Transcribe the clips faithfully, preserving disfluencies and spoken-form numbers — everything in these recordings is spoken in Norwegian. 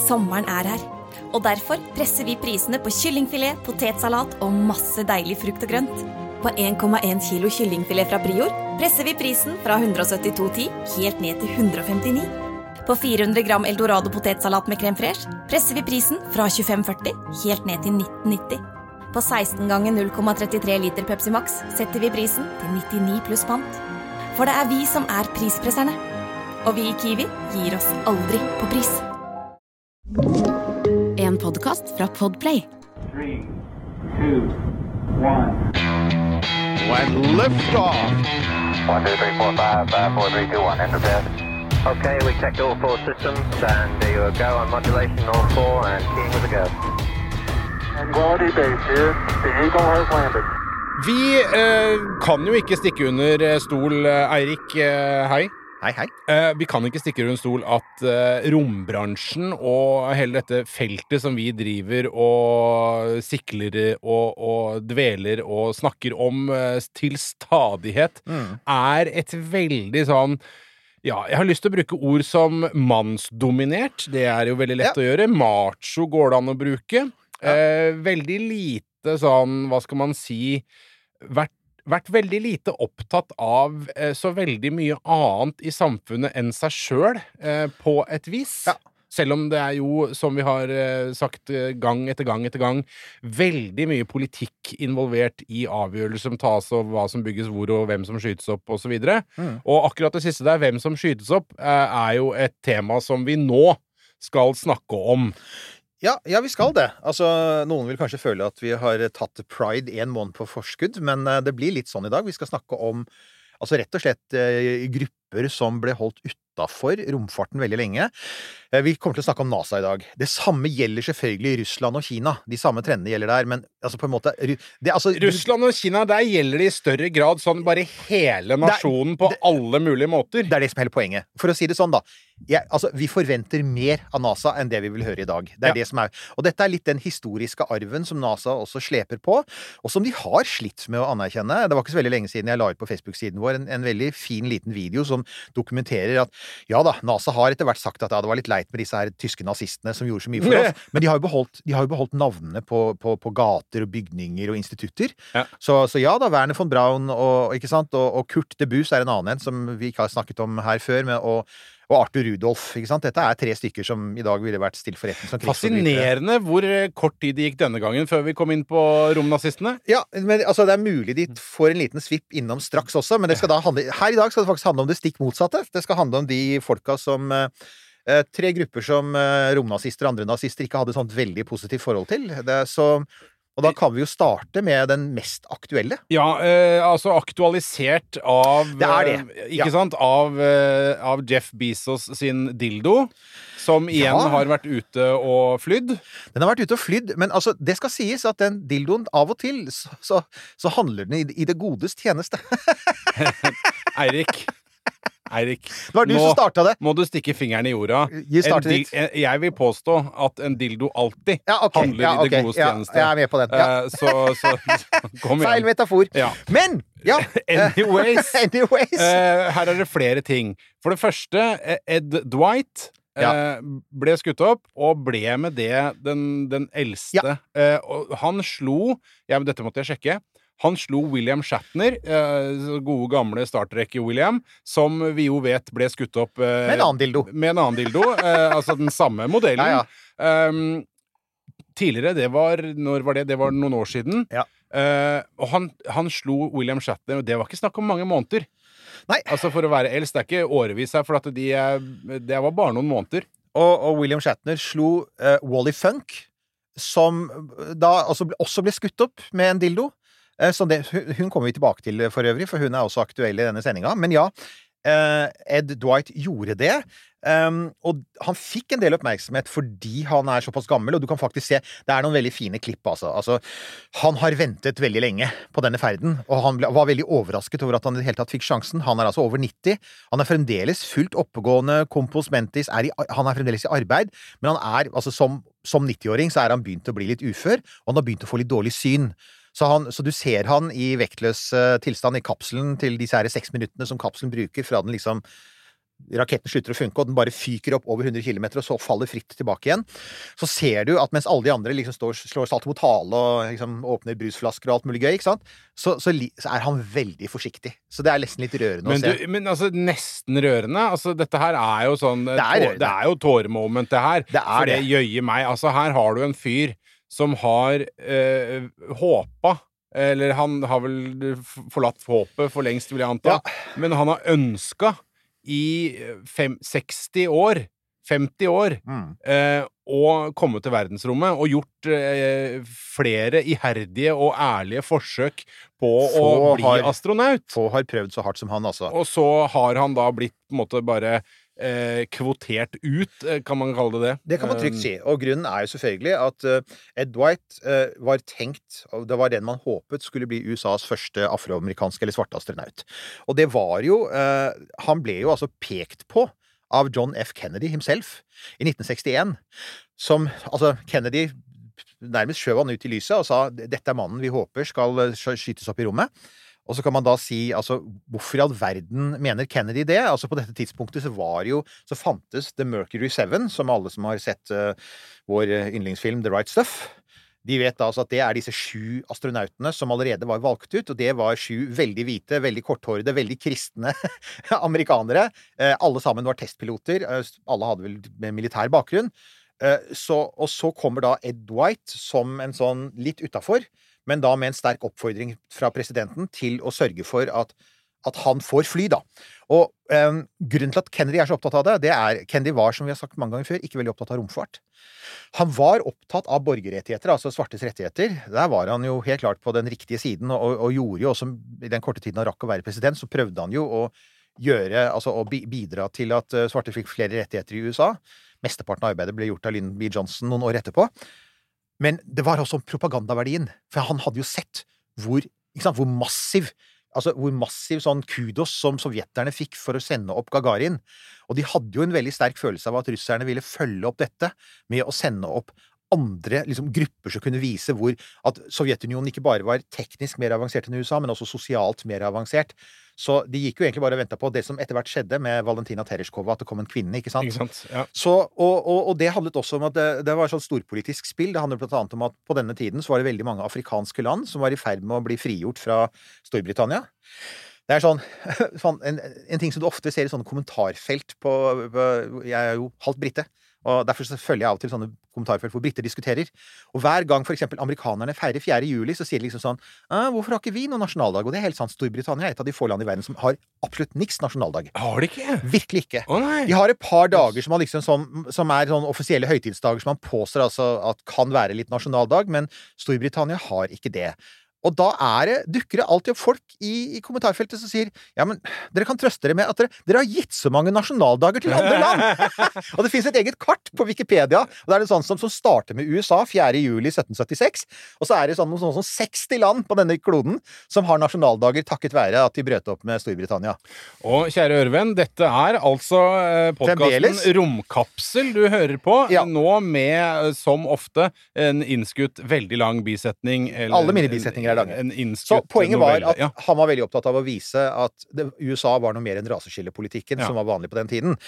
Sommeren er her, og derfor presser vi prisene på kyllingfilet, potetsalat og masse deilig frukt og grønt. På en komma en kilo kyllingfilet fra Prior presser vi prisen fra one seventy-two ten helt ned til one femtini. På fire hundre gram Eldorado potetsalat med crème fraîche presser vi prisen fra twenty-five forty helt ned til nineteen ninety. På sixteen ganger zero komma thirty-three liter Pepsi Max setter vi prisen til ninety-nine pluss pant. For det er vi som er prispresserne. Og vi i Kiwi gir oss aldri på pris. En podcast fra Podplay. three, two, one. When lift off. one, two, three, four, five, five, four, three, two, one, enter bed. Okay, we checked all four systems, and there you go on modulation, all four, and keying with a go. Quality base here. The Eagle has landed. Vi eh, kan jo ikke stikke under eh, stol, eh, Eirik, eh, hei. Hei, hei. Eh, vi kan ikke stikke under stol at eh, rombransjen og hele dette feltet som vi driver og sikler og, og dveler og snakker om eh, til stadighet, mm. er et veldig sånn, ja, jeg har lyst til å bruke ord som mannsdominert. Det er jo veldig lett ja. å gjøre. Macho går det an å bruke. Ja. Eh, veldig lite sånn, hva skal man si, vært, vært veldig lite opptatt av eh, så veldig mye annet i samfunnet enn seg selv eh, på et vis. Ja. Selv om det er jo, som vi har eh, sagt eh, gang etter gang etter gang, veldig mye politikk involvert i avgjørelser som tas og hva som bygges hvor og hvem som skytes opp og så videre. Mm. Og akkurat det siste der, hvem som skytes opp, eh, er jo et tema som vi nå skal snakke om. Ja, ja, vi skal det. Altså, noen vil kanskje føle at vi har tatt Pride en måned på forskudd, men det blir litt sånn i dag. Vi skal snakke om, altså rett og slett eh, grupper som ble holdt utenfor romfarten veldig lenge. Eh, vi kommer til å snakke om NASA i dag. Det samme gjelder selvfølgelig i Russland og Kina. De samme trendene gjelder der, men altså på en måte... Det, altså, Russland og Kina, der gjelder det i større grad sånn bare hele nasjonen det, på det, alle mulige måter. Det er det som er hele poenget. For å si det sånn da, jeg, altså, vi forventer mer av NASA enn det vi vil høre i dag. Det er ja. det som er. Og dette er litt den historiske arven som NASA også sleper på, og som de har slitt med å anerkjenne. Det var ikke så veldig lenge siden jeg la ut på Facebook-siden vår en, en veldig fin liten video som dokumenterer at, ja da, NASA har etter hvert sagt at ja, det var litt leit med disse her tyske nazistene som gjorde så mye for oss, men de har jo beholdt, de har jo beholdt navnene på, på, på gater og bygninger og institutter. Ja. Så, så ja da, Werner von Braun og, ikke sant, og, og Kurt de Bus er en annen en som vi ikke har snakket om her før, med å og Arthur Rudolf, ikke sant? Dette er tre stykker som i dag ville vært stilt for retten som krigsforbrytere. Fascinerende hvor kort tid det gikk denne gangen før vi kom inn på romnazistene. Ja, men altså det er mulig de får en liten svipp innom straks også, men det skal da handle, her i dag skal det faktisk handle om det stikk motsatte. Det skal handle om de folka som eh, tre grupper som eh, romnazister og andre nazister ikke hadde sånt veldig positivt forhold til. Det er så... Og da kan vi jo starte med den mest aktuelle. Ja, eh, altså aktualisert av... Det er det. Eh, ikke ja. sant? Av, eh, av Jeff Bezos sin dildo, som igjen ja. har vært ute og flydd. Den har vært ute og flydd, men altså, det skal sies at den dildoen av og til, så, så, så handler den i, i det godes tjeneste. Eirik... Eirik, det var du nå som startet det. Må du stikke fingeren i jorda. Dil- jeg vil påstå at en dildo alltid ja, okay. handler ja, okay. i det gode tjeneste. Ja, jeg er med på den. Ja. Uh, så, så kom igjen. Feil metafor. Ja. Men, ja. Anyways, Anyways. Uh, her er det flere ting. For det første, Ed Dwight ja. uh, ble skutt opp, og ble med det den, den eldste. Ja. Uh, og han slo, ja, dette måtte jeg sjekke, han slo William Shatner, eh, gode gamle Star Trek-William, som vi jo vet ble skutt opp... Eh, med en annen dildo. Med en annen dildo, eh, altså den samme modellen. Ja, ja. Um, tidligere, det var... Når var det? Det var noen år siden. Ja. Uh, og han, han slo William Shatner, og det var ikke snakk om mange måneder. Nei. Altså for å være eldst, det er ikke årevis her, for at de, det var bare noen måneder. Og, og William Shatner slo uh, Wally Funk, som da altså, også ble skutt opp med en dildo. Så det, hun kommer vi tilbake til for øvrig, for hun er også aktuell i denne sendingen. Men ja, Ed Dwight gjorde det, og han fikk en del oppmerksomhet fordi han er såpass gammel, og du kan faktisk se, det er noen veldig fine klipp, altså. altså han har ventet veldig lenge på denne ferden, og han ble, var veldig overrasket over at han i det hele tatt fikk sjansen. Han er altså over nitti, han er fremdeles fullt oppegående, kompos mentis, er i, han er fremdeles i arbeid, men han er, altså som, som nitti-åring så er han begynt å bli litt ufør, og han har begynt å få litt dårlig syn. Så, han, så du ser han i vektløs uh, tilstand i kapselen til disse her seks minuttene som kapselen bruker fra den liksom raketten slutter å funke, og den bare fyker opp over hundre kilometer, og så faller fritt tilbake igjen. Så ser du at mens alle de andre liksom står, slår salt mot hale og liksom åpner brusflasker og alt mulig gøy, ikke sant? Så, så, så er han veldig forsiktig. Så det er nesten litt rørende men å se. Du, men altså, nesten rørende. Altså, dette her er jo sånn Det er, tå, det er jo tåremoment, det her. Det er for det det. jøyer meg. Altså, her har du en fyr som har øh, håpa eller han har vel forlatt håpet for lengst, vil jeg anta. Ja. Men han har ønsket i fem, seksti år, femti år, mm. eh, å komme til verdensrommet og gjort eh, flere iherdige og ærlige forsøk på få å bli har, astronaut. Få har prøvd så hardt som han, altså. Og så har han da blitt på en måte bare Eh, kvotert ut, kan man kalle det det? Det kan man trygt si, og grunnen er jo selvfølgelig at uh, Ed Dwight uh, var tenkt, og det var den man håpet skulle bli U S A's første afroamerikanske eller svarte astronaut. Og det var jo, uh, han ble jo altså pekt på av John F. Kennedy himself i nitten sekstien, som, altså Kennedy nærmest skjøv han ut i lyset og sa, dette er mannen vi håper skal skytes opp i rommet. Og så kan man da si, altså, hvorfor i all verden mener Kennedy det? Altså, på dette tidspunktet så var jo, så fantes The Mercury Seven, som alle som har sett uh, vår yndlingsfilm The Right Stuff, de vet da altså at det er disse sju astronautene som allerede var valgt ut, og det var sju veldig hvite, veldig korthårede, veldig kristne amerikanere. Uh, alle sammen var testpiloter, uh, alle hadde vel militær bakgrunn. Uh, så, og så kommer da Ed Dwight som en sånn litt utenfor, men da med en sterk oppfordring fra presidenten til å sørge for at, at han får fly, da. Og um, grunnen til at Kennedy er så opptatt av det, det er, Kennedy var, som vi har sagt mange ganger før, ikke veldig opptatt av romfart. Han var opptatt av borgerrettigheter, altså svartes rettigheter. Der var han jo helt klart på den riktige siden, og, og gjorde jo også, i den korte tiden han rakk å være president, så prøvde han jo å gjøre, altså å bidra til at svarte fikk flere rettigheter i U S A. Mesteparten av arbeidet ble gjort av Lyndon B. Johnson noen år etterpå. Men det var også propagandaverdien, for han hadde jo sett hvor, ikke sant, hvor massiv, altså hvor massiv sånn kudos som sovjeterne fikk for å sende opp Gagarin. Og de hadde jo en veldig sterk følelse av at russerne ville følge opp dette med å sende opp andre liksom, grupper som kunne vise hvor at Sovjetunionen ikke bare var teknisk mer avansert enn U S A, men også sosialt mer avansert. Så de gikk jo egentlig bare og ventet på det som etter hvert skjedde med Valentina Tereshkova, at det kom en kvinne, ikke sant? Ikke sant? Ja. Så, og, og, og det handlet også om at det, det var et sånn storpolitisk spill. Det handlet blant annet om at på denne tiden så var det veldig mange afrikanske land som var i ferd med å bli frigjort fra Storbritannia. Det er sånn, sånn en, en ting som du ofte ser i sånne kommentarfelt på, på jeg er jo halvt britte, og derfor så følger jeg av og til sånne kommentarfelt hvor britter diskuterer. Og hver gang for eksempel amerikanerne feirer fjerde juli, så sier de liksom sånn, hvorfor har ikke vi noen nasjonaldag? Og det er helt sant, Storbritannia er et av de få land i verden som har absolutt niks nasjonaldag. Har de ikke? Virkelig ikke. Å nei. De har et par dager som, liksom, som, som er sånn offisielle høytidsdager som man påstår altså at kan være litt nasjonaldag, men Storbritannia har ikke det. Og da er det, dukker det alltid opp folk i, i kommentarfeltet som sier ja, men dere kan trøste dere med at dere, dere har gitt så mange nasjonaldager til andre land. Og det finnes et eget kart på Wikipedia, og det er det sånn som, som starter med U S A fjerde juli sytten syttiseks, og så er det sånn, sånn, sånn seksti land på denne kloden som har nasjonaldager takket være at de brøt opp med Storbritannia. Og kjære ørevenn, dette er altså podcasten Romkapsel du hører på, ja. Nå med, som ofte, en innskutt veldig lang bisetning. Eller, Alle mine bisetninger. En innskutt så poenget var novelle, at ja. Han var veldig opptatt av å vise at det, U S A var noe mer enn raseskillepolitikken, ja. Som var vanlig på den tiden.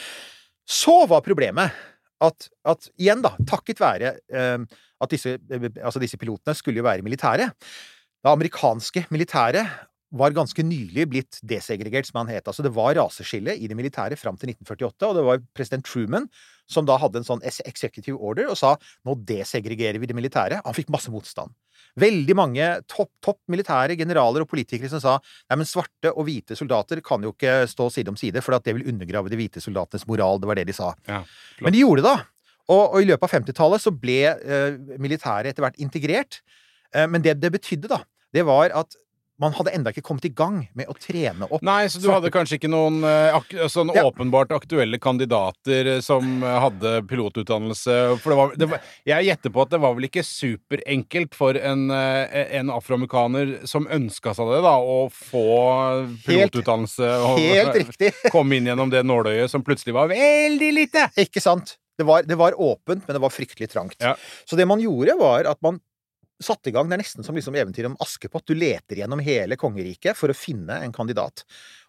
Så var problemet at, at igjen da, takket være eh, at disse, altså disse pilotene skulle jo være militære. Det amerikanske militære var ganske nylig blitt desegregert, som han het. Altså det var raseskille i det militære fram til nitten førtiåtte, og det var president Truman som da hadde en sånn executive order og sa, nå desegregerer vi det militære. Han fikk masse motstand. Veldig mange topp, topp militære generaler og politikere som sa, nei, men svarte og hvite soldater kan jo ikke stå side om side, for at det vil undergrave de hvite soldatenes moral. Det var det de sa. Ja, men de gjorde det da. Og, og i løpet av femtitallet så ble eh, militæret etter hvert integrert. Eh, men det det betydde da, det var at man hadde enda ikke kommet i gang med å trene opp. Nei, så du hadde kanskje ikke noen ak sånn ja. åpenbart aktuelle kandidater som hadde pilotutdannelse? For det var, det var, jeg gjetter på at det var vel ikke superenkelt for en, en afroamerikaner som ønsket seg det da, å få pilotutdannelse og helt riktig. komme inn gjennom det nåløyet som plutselig var veldig lite. Ikke sant? Det var, det var åpent, men det var fryktelig trangt. Ja. Så det man gjorde var at man satt i gang, det er nesten som liksom eventyr om Askepott. Du leter gjennom hele kongeriket for å finne en kandidat.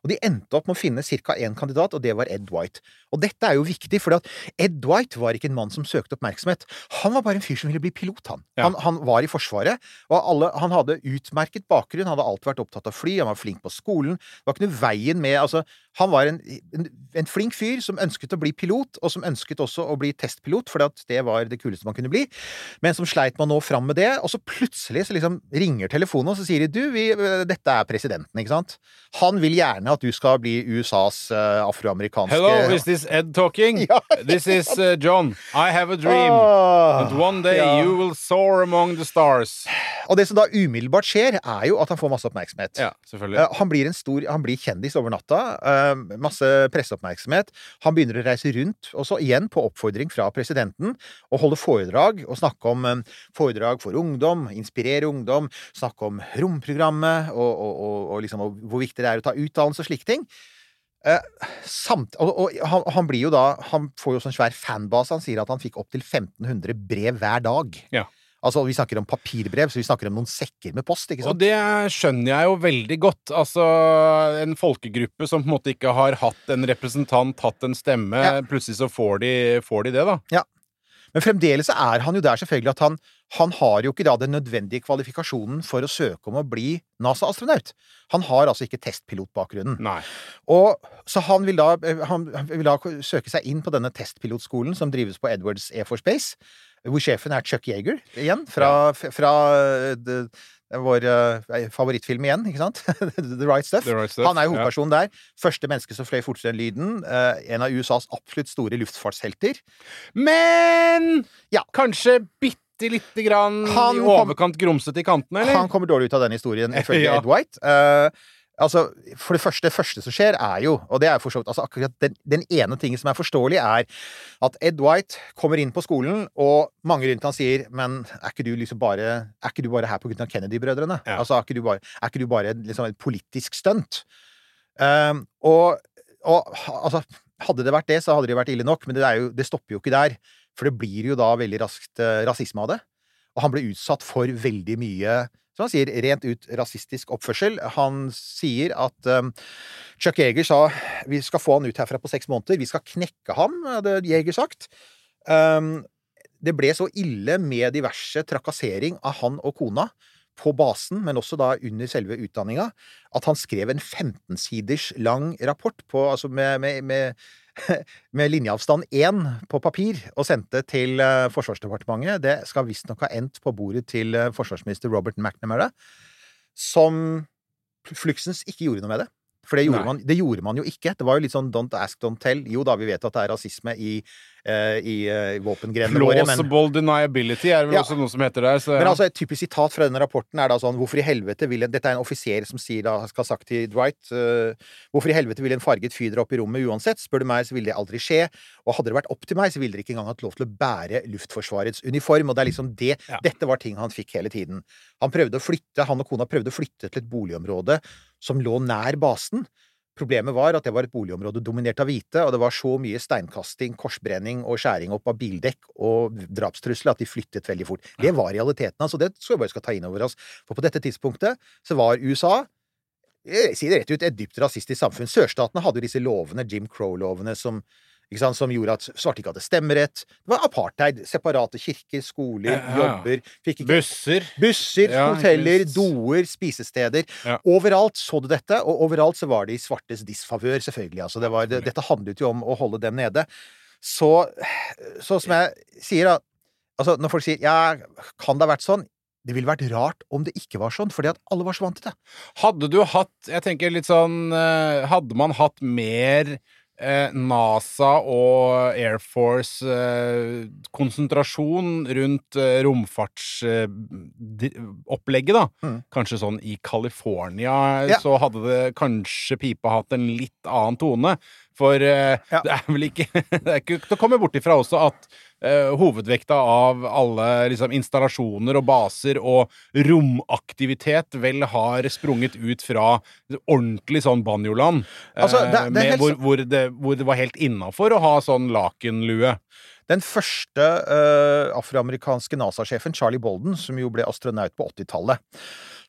Og de endte opp med å finne cirka en kandidat, og det var Ed Dwight. Og dette er jo viktig, for at Ed Dwight var ikke en mann som søkte oppmerksomhet. Han var bare en fyr som ville bli pilot, han. Ja. Han, han var i Forsvaret, og alle, han hadde utmerket bakgrunn, han hadde alltid vært opptatt av fly, han var flink på skolen. Det var ikke noe veien med, altså, han var en, en, en flink fyr som ønsket å bli pilot, og som ønsket også å bli testpilot, for det var det kuleste man kunne bli. Men som sleit man nå fram med det, og så plutselig så liksom ringer telefonen, og så sier de, du, vi, dette er presidenten, ikke sant? Han vil gjerne at du skal bli U S A's uh, afroamerikanske... Hello, is this Ed talking? Ja. This is uh, John. I have a dream. Åh, And one day ja. you will soar among the stars. Og det som da umiddelbart skjer, er jo at han får masse oppmerksomhet. Ja, selvfølgelig. Uh, han blir en stor, han blir kjendis over natta, uh, masse presseoppmerksomhet. Han begynner å reise rundt, og så igjen på oppfordring fra presidenten, og holde foredrag, og snakke om um, foredrag for ungdom, inspirere ungdom, snakke om romprogrammet, og, og, og, og liksom og hvor viktig det er å ta utdannelse og slike ting. Uh, samt, og, og han, han blir jo da, han får jo sånn svær fanbase, han sier at han fikk opp til femten hundre brev hver dag. Ja. Altså, vi snakker om papirbrev, så vi snakker om noen sekker med post, ikke sant? Og det skjønner jeg jo veldig godt. Altså, en folkegruppe som på en måte ikke har hatt en representant, hatt en stemme, Ja. plutselig så får de, får de det, da. Ja. Men fremdeles er han jo der selvfølgelig at han, han har jo ikke da den nødvendige kvalifikasjonen for å søke om å bli NASA-astronaut. Han har altså ikke testpilotbakgrunnen. Nei. Og så han vil, da, han vil da søke seg inn på denne testpilotskolen som drives på Edwards Air Force Base, hvor sjefen er Chuck Yeager, igjen, fra, ja. fra the, vår uh, favorittfilm igjen, ikke sant? The Right Stuff. The Right Stuff. Han er jo hovedpersonen ja. der. Første menneske som fløy fortere enn lyden. Uh, en av U S A's absolutt store luftfartshelter. Men ja. kanskje bitte lite grann han i overkant grumset i kantene, eller? Han kommer dårlig ut av den historien, ifølge ja. Ed White. Uh, altså, for det første, det første som skjer er jo, og det er for så vidt, altså akkurat den, den ene tingen som er forståelig er at Ed White kommer inn på skolen, og mange rundt han sier, men er ikke du liksom bare, er ikke du bare her på grunn av Kennedy-brødrene? Ja. Altså, er ikke du bare, er ikke du bare liksom et politisk stunt? Um, og, og, altså, hadde det vært det, så hadde det vært ille nok, men det, er jo, det stopper jo ikke der, for det blir jo da veldig raskt uh, rasisme av det, og han blir utsatt for veldig mye som han sier, rent ut rasistisk oppførsel. Han sier at um, Chuck Yeager sa vi skal få han ut herfra på seks måneder, vi skal knekke ham, hadde Yeager sagt. Um, det ble så ille med diverse trakassering av han og kona på basen, men også da under selve utdanninga, at han skrev en femten-siders lang rapport på, altså med, med, med med linjeavstand én på papir og sendte til uh, Forsvarsdepartementet. Det skal visstnok ha endt på bordet til uh, forsvarsminister Robert McNamara, som fluksens ikke gjorde noe med det. For det gjorde, man, det gjorde man jo ikke. Det var jo litt sånn don't ask, don't tell. Jo da, vi vet at det er rasisme i, uh, i uh, våpengrenene våre, men Plausible deniability er vel ja. også noe som heter der. Så, ja. Men altså, et typisk sitat fra denne rapporten er da sånn, hvorfor i helvete vil en, dette er en offiser som sier da, skal ha sagt til Dwight, uh, hvorfor i helvete vil en farget fyr dra opp i rommet uansett? Spør du meg, så vil det aldri skje. Og hadde det vært opp til meg, så ville dere ikke engang hatt lov til å bære Luftforsvarets uniform. Og det er liksom det, ja. Dette var ting han fikk hele tiden. Han prøvde å flytte, han og kona prøvde å flytte til et boligområde som lå nær basen. Problemet var at det var et boligområde dominert av hvite, og det var så mye steinkasting, korsbrenning og skjæring opp av bildekk og drapstrusler at de flyttet veldig fort. Det var realiteten, altså. Det tror jeg bare skal ta inn over oss. For på dette tidspunktet så var U S A, jeg sier det rett ut, et dypt rasistisk samfunn. Sørstatene hadde jo disse lovene, Jim Crow-lovene, som ikke sant, som gjorde at svarte ikke hadde stemmerett. Det var apartheid. Separate kirker, skoler, ja, jobber. Fikk ikke... Busser. Busser, ja, hoteller, doer, spisesteder. Ja. Overalt så du dette, og overalt så var det i svartes disfavør, selvfølgelig. Altså, det var, det, dette handlet jo om å holde dem nede. Så, så som jeg sier, altså, når folk sier, ja, kan det ha vært sånn? Det ville vært rart om det ikke var sånn, fordi at alle var så vant til det. Hadde du hatt, jeg tenker litt sånn, hadde man hatt mer Eh, NASA og Air Force eh, konsentrasjon rundt eh, romfartsopplegget, da. Mm. Kanskje sånn i California, ja. Så hadde det kanskje pipa hatt en litt annen tone. For eh, ja. det er vel ikke det er ikke til å komme bort ifra også at eh, hovedvekta av alle liksom, installasjoner og baser og romaktivitet vel har sprunget ut fra ordentlig sånn banjoland. Eh, altså, det, det med, hvor, hvor, det, hvor det var helt innenfor å ha sånn lakenlue. Den første uh, afroamerikanske NASA-sjefen, Charlie Bolden, som jo ble astronaut på åttitallet,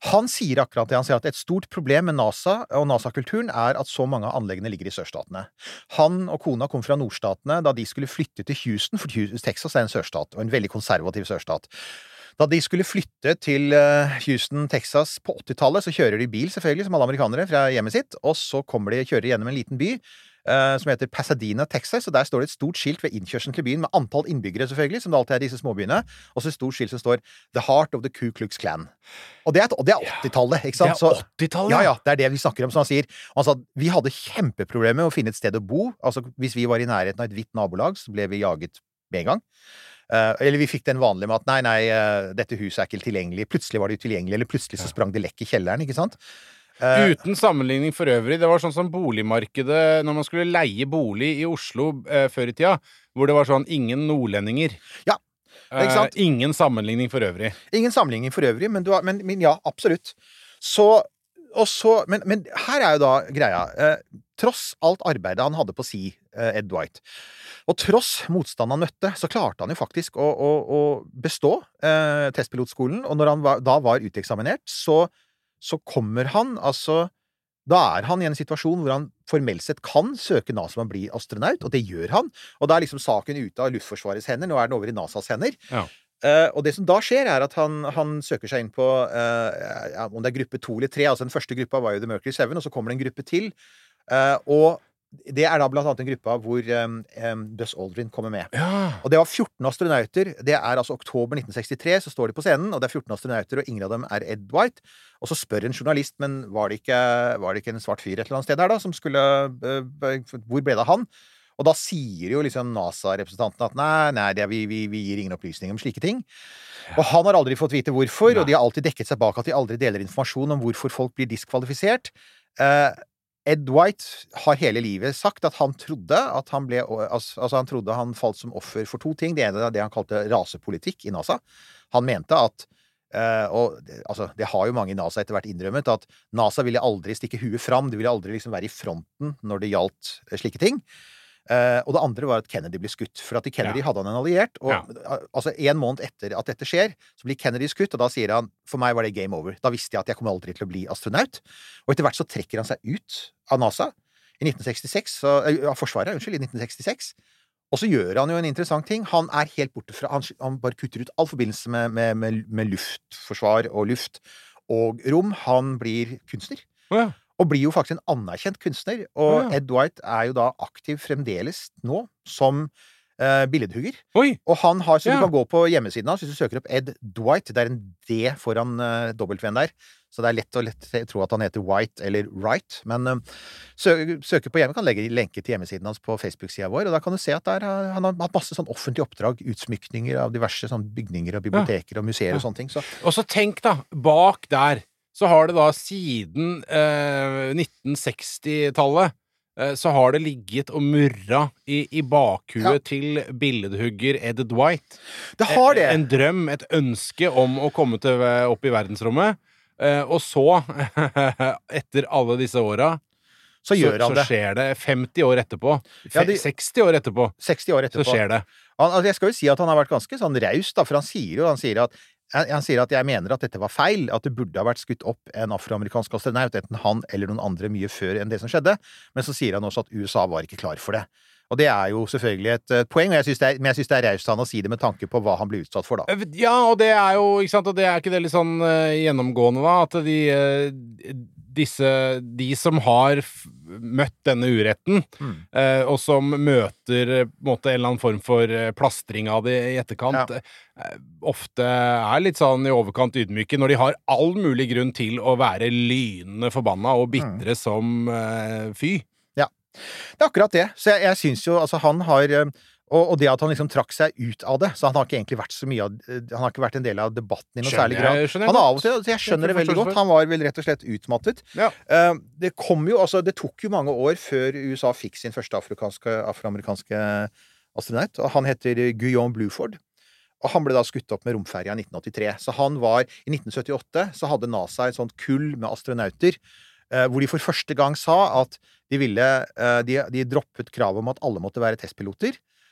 Han sier akkurat det. Han sier at et stort problem med NASA og NASA-kulturen er at så mange av anleggene ligger i sørstatene. Han og kona kom fra nordstatene da de skulle flytte til Houston, for Texas er en sørstat, og en veldig konservativ sørstat. Da de skulle flytte til Houston, Texas på åttitallet, så kjører de bil selvfølgelig, som alle amerikanere, fra hjemmet sitt, og så kommer de kjører gjennom en liten by Uh, som heter Pasadena, Texas, og der står det et stort skilt ved innkjørselen til byen med antall innbyggere selvfølgelig, som det alltid er i disse småbyene, og så et stort skilt som står The Heart of the Ku Klux Klan. Og det er, og det er åttitallet, ikke sant? Det er åttitallet? Ja, ja, det er det vi snakker om, som han sier. Han sa, vi hadde kjempeproblemer med å finne et sted å bo, altså hvis vi var i nærheten av et hvitt nabolag, så ble vi jaget med en gang. Uh, eller vi fikk den vanlige med at nei, nei, uh, dette huset er ikke tilgjengelig, plutselig var det utilgjengelig, eller plutselig så sprang det lekk i kjelleren, ikke sant? Uh, Uten sammenligning for øvrig, det var sånn som boligmarkedet når man skulle leie bolig i Oslo uh, før i tida, hvor det var sånn ingen nordlendinger. Ja, ikke sant? Uh, ingen sammenligning for øvrig. Ingen sammenligning for øvrig, men, du har, men, men ja, absolutt. Så, og så, men, men her er jo da greia, uh, tross alt arbeidet han hadde på si, uh, Ed Dwight, og tross motstand han møtte, så klarte han jo faktisk å, å, å bestå uh, testpilotskolen, og når han var, da var uteksaminert, så så kommer han, altså, da er han i en situasjon hvor han formelt sett kan søke NASA om å bli astronaut, og det gjør han, og da er liksom saken ute av Luftforsvarets hender, nå er den over i NASAs hender. Ja. Uh, og det som da skjer er at han, han søker seg inn på, uh, ja, om det er gruppe to eller tre, altså den første gruppa var jo The Mercury Seven, og så kommer det en gruppe til, uh, og det er da blant annet en gruppe hvor um, um, Buzz Aldrin kommer med. Ja. Og det var fjorten astronauter. Det er altså oktober nitten sekstitre, så står de på scenen, og det er fjorten astronauter, og ingen av dem er Ed Dwight. Og så spør en journalist, men var det ikke, var det ikke en svart fyr et eller annet sted her da, som skulle, uh, hvor ble det han? Og da sier jo liksom NASA-representanten at nei, nei, det er, vi, vi, vi gir ingen opplysning om slike ting. Og han har aldri fått vite hvorfor, nei. Og de har alltid dekket seg bak at de aldri deler informasjon om hvorfor folk blir diskvalifisert. Uh, Ed Dwight har hele livet sagt at han trodde at han ble, altså han trodde han falt som offer for to ting. Det ene er det han kalte rasepolitikk i NASA. Han mente at, uh, og altså, det har jo mange i NASA etter hvert innrømmet, at NASA ville aldri stikke huet fram, de ville aldri liksom være i fronten når det gjaldt slike ting. Uh, og det andre var at Kennedy ble skutt, for at i Kennedy ja. hadde han en alliert, og ja. altså en måned etter at dette skjer, så blir Kennedy skutt, og da sier han, for meg var det game over. Da visste jeg at jeg kommer aldri til å bli astronaut. Og etter hvert så trekker han seg ut av NASA i nitten sekstiseks, så, uh, av Forsvaret, unnskyld, i nitten sekstiseks. Og så gjør han jo en interessant ting. Han er helt borte fra, han, han bare kutter ut all forbindelse med, med, med, med luftforsvar og luft og rom. Han blir kunstner. Ja. Og blir jo faktisk en anerkjent kunstner, og ja. Ed Dwight er jo da aktiv fremdeles nå som uh, billedhugger. Oi. Og han har, så ja. du kan gå på hjemmesiden hans, hvis du søker opp Ed Dwight, det er en D foran uh, W-en der, så det er lett å lett tro at han heter White eller Wright, men uh, sø søker på hjemme, kan legge lenke til hjemmesiden hans på Facebook-siden vår, og da kan du se at der, uh, han har hatt masse sånn offentlige oppdrag, utsmykninger av diverse sånn bygninger og biblioteker ja. og museer og sånne ting. Så. Og så tenk da, bak der, så har det da siden eh, nitten seksti-tallet eh, så har det ligget og murra i, i bakhuet ja. til billedhugger Ed Dwight. Det har det! En, en drøm, et ønske om å komme til, opp i verdensrommet. Eh, og så, etter alle disse åra, så, så, så skjer det femti år etterpå. Ja, de, seksti år etterpå. seksti år etterpå. Så skjer det. Han, altså jeg skal jo si at han har vært ganske sånn raus, da, for han sier jo, han sier at Han sier at jeg mener at dette var feil, at det burde ha vært skutt opp en afroamerikansk astronaut, enten han eller noen andre mye før enn det som skjedde, men så sier han også at U S A var ikke klar for det. Og det er jo selvfølgelig et, et poeng, men jeg synes det er, men jeg synes det er raust han å si det med tanke på hva han blir utsatt for, da. Ja, og det er jo, ikke sant, og det er ikke det litt sånn uh, gjennomgående, da, at de, uh, disse, de som har møtt denne uretten, mm. uh, og som møter uh, på en måte en eller annen form for uh, plastring av det i etterkant, ja. uh, ofte er litt sånn i overkant ydmyke, når de har all mulig grunn til å være lynende forbanna og bitre mm. som uh, fy. Det er akkurat det. Så jeg, jeg synes jo, altså han har, og, og det at han liksom trakk seg ut av det, så han har ikke egentlig vært så mye av, han har ikke vært en del av debatten i noe særlig grad. Han har av og til, så jeg skjønner det veldig godt, han var vel rett og slett utmattet. Ja. Uh, det kom jo, altså det tok jo mange år før U S A fikk sin første afroamerikanske astronaut, og han heter Guillaume Bluford. Og han ble da skutt opp med romferja i nitten åttitre. Så han var, i nitten syttiåtte, så hadde NASA et sånt kull med astronauter, uh, hvor de for første gang sa at de ville, uh, de, de droppet kravet om at alle måtte være testpiloter,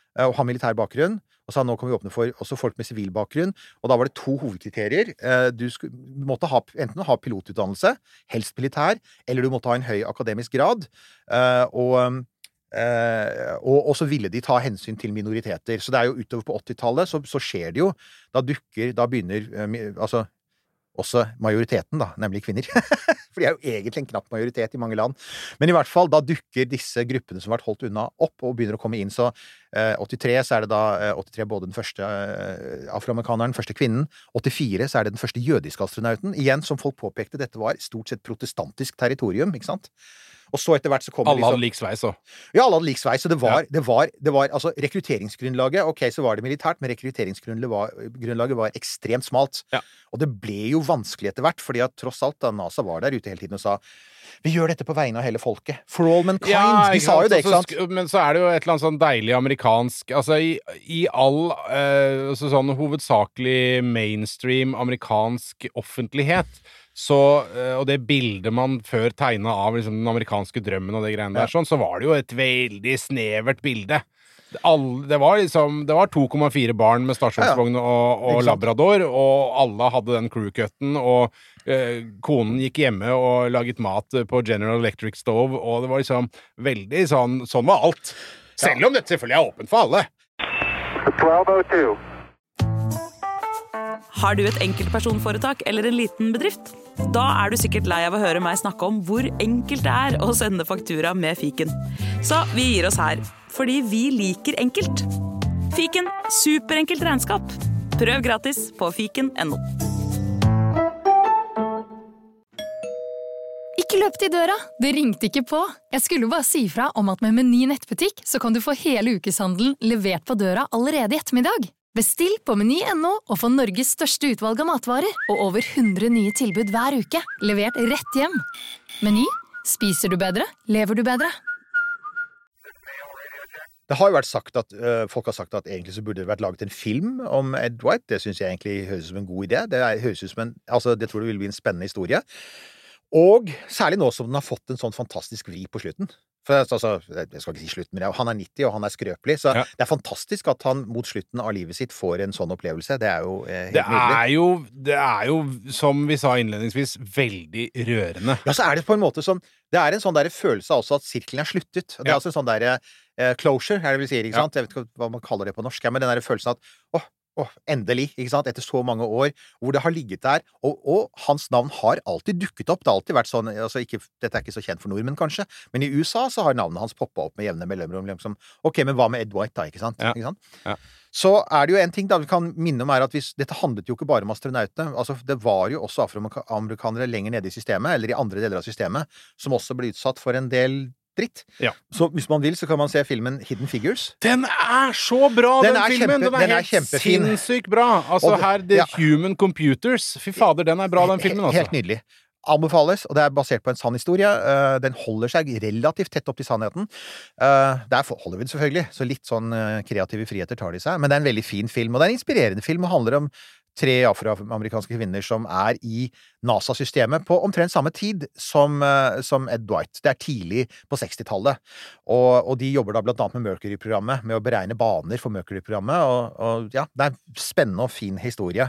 og ha militær bakgrunn, og sa nå kan vi åpne for også folk med sivil bakgrunn, og da var det to hovedkriterier. Du skulle, måtte ha, enten ha pilotutdannelse, helst militær, eller du måtte ha en høy akademisk grad, og Uh, og, og så ville de ta hensyn til minoriteter. Så det er jo utover på åttitallet så, så skjer det jo. Da dukker, da begynner uh, altså også majoriteten da, nemlig kvinner. For de er jo egentlig en knapp majoritet i mange land. Men i hvert fall, da dukker disse gruppene som har vært holdt unna opp og begynner å komme inn. Så uh, åttitre så er det da uh, åttitre både den første uh, afroamerikaneren, den første kvinnen. åttifire så er det den første jødiske astronauten. Igjen, som folk påpekte, dette var stort sett protestantisk territorium, ikke sant? Og så etter hvert så kommer alle hadde liksom, lik sveis også. Ja, alle hadde lik sveis, så det var, ja. det var, det var altså rekrutteringsgrunnlaget, ok, så var det militært, men rekrutteringsgrunnlaget var, grunnlaget var ekstremt smalt. Ja. Og det ble jo vanskelig etter hvert, fordi at tross alt da NASA var der ute hele tiden og sa, vi gjør dette på vegne av hele folket. For all mankind. Ja, de sa jo det, ikke sant? Altså, men så er det jo et eller annet sånn deilig amerikansk, altså i, i all eh, altså sånn hovedsakelig mainstream amerikansk offentlighet, så, og det bildet man før tegnet av liksom, den amerikanske drømmen og det greiene der, ja. Sånn, så var det jo et veldig snevert bilde. All, det var liksom, det var to komma fire barn med stasjonsvogn ja, ja. og, og labrador, og alle hadde den crewcutten, og eh, konen gikk hjemme og laget mat på General Electric Stove, og det var liksom veldig sånn, sånn var alt. Selv ja. Om dette selvfølgelig er åpent for alle. tolv oh two. Har du et enkeltpersonforetak eller en liten bedrift? Da er du sikkert lei av å høre meg snakke om hvor enkelt det er å sende faktura med fiken. Så vi gir oss her, fordi vi liker enkelt. Fiken, superenkelt regnskap. Prøv gratis på fiken punktum no. Ikke løp til døra, det ringte ikke på. Jeg skulle bare si fra om at med Meny nettbutikk så kan du få hele ukeshandelen levert på døra allerede i ettermiddag. Bestill på Meny punktum no og få Norges største utvalg av matvarer og over hundre nye tilbud hver uke, levert rett hjem. Meny. Spiser du bedre, lever du bedre. Det har jo vært sagt at, uh, folk har sagt at egentlig så burde det vært laget en film om Ed White. Det synes jeg egentlig høres ut som en god idé. Det er, høres ut som en, altså det tror jeg vil bli en spennende historie. Og særlig nå som den har fått en sånn fantastisk vri på slutten. For altså, jeg skal ikke si slutten, men han er nitti, og han er skrøpelig, så ja. Det er fantastisk at han mot slutten av livet sitt får en sånn opplevelse. Det er jo eh, helt det nydelig. Er jo, det er jo, som vi sa innledningsvis, veldig rørende. Ja, så er det på en måte sånn, det er en sånn der følelse også at sirkelen er sluttet. Det er ja. Altså en sånn der eh, closure, er det vi sier, ikke sant? Ja. Jeg vet ikke hva man kaller det på norsk, men den der følelsen at, åh, Åh, endelig, ikke sant? Etter så mange år hvor det har ligget der, og, og hans navn har alltid dukket opp. Det har alltid vært sånn, altså ikke, dette er ikke så kjent for nordmenn kanskje, men i U S A så har navnet hans poppet opp med jevne mellomrom. Liksom. Ok, men hva med Ed White da, ikke sant? Ja. Ikke sant? Ja. Så er det jo en ting da vi kan minne om er at hvis, dette handlet jo ikke bare om astronautene, altså det var jo også afroamerikanere lenger nede i systemet, eller i andre deler av systemet, som også ble utsatt for en del dritt. Ja. Så hvis man vil, så kan man se filmen Hidden Figures. Den er så bra, den, den filmen! Kjempe, den er, den er helt sinnssykt bra! Altså det, her, The ja. Human Computers. Fy fader, den er bra, den filmen, altså. Helt nydelig. Anbefales, og det er basert på en sann historie. Uh, den holder seg relativt tett opp til sannheten. Uh, det er for Hollywood, selvfølgelig, så litt sånn uh, kreative friheter tar de seg. Men det er en veldig fin film, og det er en inspirerende film, og handler om tre afroamerikanske kvinner som er i NASA-systemet på omtrent samme tid som, uh, som Ed White. Det er tidlig på sekstitallet. Og, og de jobber da blant annet med Mercury-programmet, med å beregne baner for Mercury-programmet, og, og ja, det er en spennende og fin historie.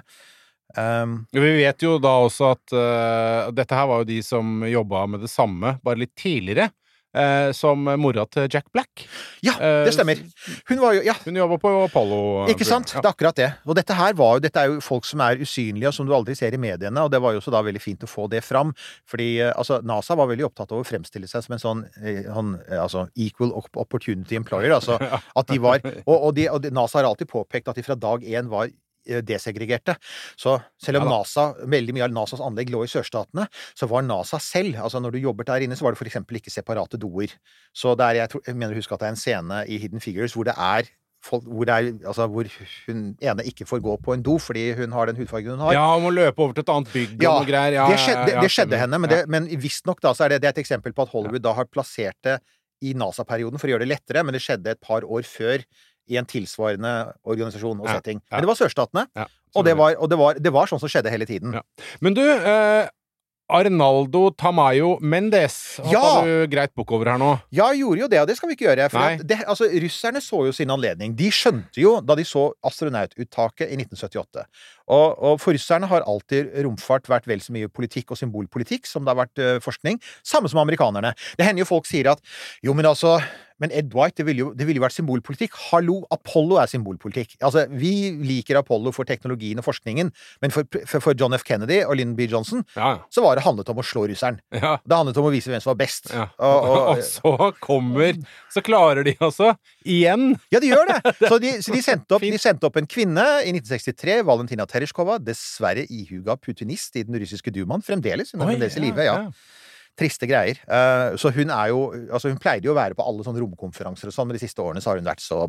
Um, Vi vet jo da også at uh, dette her var jo de som jobbet med det samme, bare litt tidligere. Eh, som mora til Jack Black. Ja, det stemmer. Hun var jo, ja. Hun jobbet på Apollo. Ikke sant? Ja. Det er akkurat det. Og dette her var jo, dette er jo folk som er usynlige, og som du aldri ser i mediene, og det var jo også da veldig fint å få det fram. Fordi, altså, NASA var veldig opptatt av å fremstille seg som en sånn, sånn altså, equal opportunity employer, altså, at de var, og, og, de, og de, NASA har alltid påpekt at de fra dag én var desegregerte. Så selv om NASA, veldig mye av NASAs anlegg lå i sørstatene, så var NASA selv, altså når du jobbet der inne, så var det for eksempel ikke separate doer. Så der, jeg, tror, jeg mener å huske at det er en scene i Hidden Figures hvor det er folk, hvor, det er, altså, hvor hun ene ikke får gå på en do fordi hun har den hudfargen hun har. Ja, hun må løpe over til et annet bygg ja, og noe greier. Ja, det skjedde, det, ja, det skjedde henne, men, ja. det, men visstnok da, så er det, det er et eksempel på at Hollywood da har plassert det i NASA-perioden for å gjøre det lettere, men det skjedde et par år før i en tilsvarende organisasjon og setting. Ja, ja. Men det var sørstatene, ja, og, det var, og det, var, det var sånn som skjedde hele tiden. Ja. Men du, eh, Arnaldo Tamayo Mendes. Hoppa Ja! du greit bukkover her nå? Ja, gjorde jo det, og det skal vi ikke gjøre. For Nei. at det, altså, russerne så jo sin anledning. De skjønte jo da de så astronaututtaket i nitten syttiåtte. Og, og for russerne har alltid romfart vært vel så mye politikk og symbolpolitikk som det har vært uh, forskning. Samme som amerikanerne. Det hender jo folk sier at jo, men altså Men Ed White, det ville jo, det ville jo vært symbolpolitikk. Hallo, Apollo er symbolpolitikk. Altså, vi liker Apollo for teknologien og forskningen, men for, for, for John F. Kennedy og Lyndon B. Johnson, Ja. så var det handlet om å slå russeren. Ja. Det handlet om å vise hvem som var best. Ja. Og, og, Og så kommer Så klarer de altså igjen. ja, de gjør det! Så de, så de, sendte opp, de sendte opp en kvinne i nitten sekstitre, Valentina Tereshkova, dessverre ihuga putinist i den russiske dumaen, fremdeles. Hun er Oi, fremdeles i ja, live, ja. ja. Triste greier. Uh, så hun er jo Altså, hun pleide jo å være på alle sånne romkonferanser og sånn, men de siste årene så har hun vært så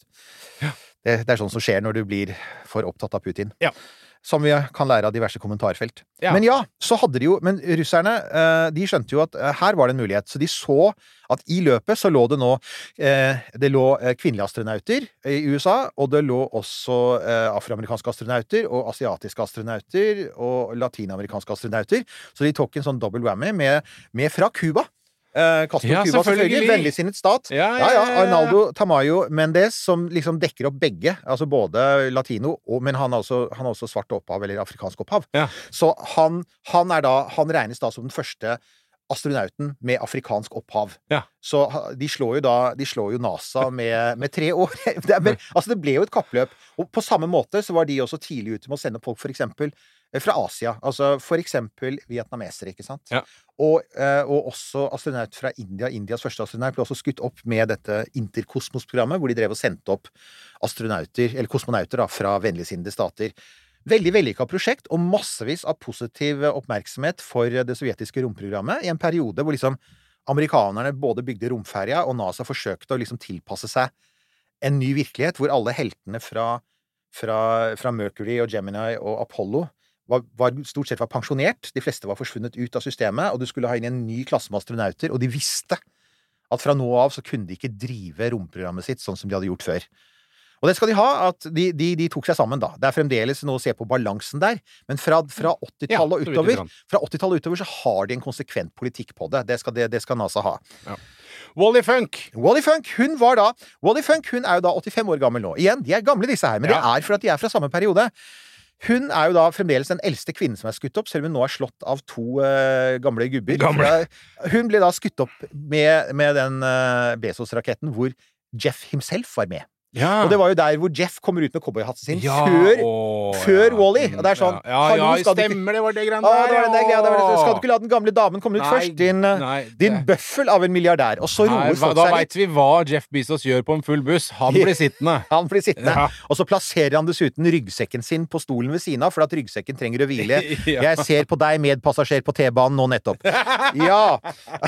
det, det er sånn som skjer når du blir for opptatt av Putin. Ja. Som vi kan lære av diverse kommentarfelt. Ja. Men ja, så hadde de jo Men russerne, uh, de skjønte jo at uh, her var det en mulighet. Så de så at i løpet så lå det nå uh, Det lå uh, kvinnelige astronauter i U S A, og det lå også uh, afroamerikanske astronauter og asiatiske astronauter og latinamerikanske astronauter. Så de tok en sånn double whammy med, med fra Cuba. Uh, Castro Ja, Cuba, selvfølgelig. selvfølgelig. Vennligsinnet stat. Ja, Ja, ja, ja. ja, ja. Arnaldo Tamayo Mendes, som liksom dekker opp begge. Altså både latino, og, men han har også, han har også svart opphav, eller afrikansk opphav. Ja. Så han, han er da Han regnes da som den første astronauten med afrikansk opphav. Ja. Så ha- de slår jo da De slår jo NASA med, med tre år. Det, er, men, altså det ble jo et kappløp. Og på samme måte så var de også tidlig ute med å sende folk for eksempel eh, fra Asia. Altså for eksempel vietnamesere, ikke sant? Ja. Og, eh, og også astronaut fra India. Indias første astronaut ble også skutt opp med dette Interkosmos-programmet, hvor de drev og sendte opp astronauter, eller kosmonauter da, fra vennligsinnede stater. Veldig vellykka prosjekt, og massevis av positiv oppmerksomhet for det sovjetiske romprogrammet i en periode hvor liksom amerikanerne både bygde romferja, og NASA forsøkte å liksom tilpasse seg en ny virkelighet, hvor alle heltene fra, fra, fra Mercury og Gemini og Apollo var, var stort sett var pensjonert. De fleste var forsvunnet ut av systemet, og du skulle ha inn en ny klasse med astronauter, og de visste at fra nå av så kunne de ikke drive romprogrammet sitt sånn som de hadde gjort før. Og det skal de ha, at de, de, de tok seg sammen da. Det er fremdeles noe å se på balansen der, men fra, fra åttitallet Ja, og så vidt det utover, kan. fra åttitallet og utover så har de en konsekvent politikk på det. Det skal, det, det skal NASA ha. Wally Funk. Wally Funk, hun var da Wally Funk, hun er jo da åttifem år gammel nå. Igjen, de er gamle disse her, men Ja. det er for at de er fra samme periode. Hun er jo da fremdeles den eldste kvinnen som er skutt opp, selv om hun nå er slått av to eh, gamle gubber. Gamle. Fra- Hun ble da skutt opp med, med den uh, Bezos-raketten hvor Jeff himself var med. Ja. Og det var jo der hvor Jeff kommer ut med cowboyhatten sin Ja, før, å, før ja. Wally. Og det er sånn, Ja, ja, hallo, ja skal du ikke- stemmer, det var det greiene Å, der. det var den der greia, det var det. Skal du ja. ikke la den gamle damen komme ut Nei, først? Din, eh, nei, din det- bøffel av en milliardær. Og så Nei, roer hva- folk Da seg litt. veit vi hva Jeff Bezos gjør på en full buss. Han blir sittende. Han blir sittende. Ja. Og så plasserer han dessuten ryggsekken sin på stolen ved siden av, for at ryggsekken trenger å hvile. Ja. Jeg ser på deg, medpassasjer på T-banen nå nettopp. Ja.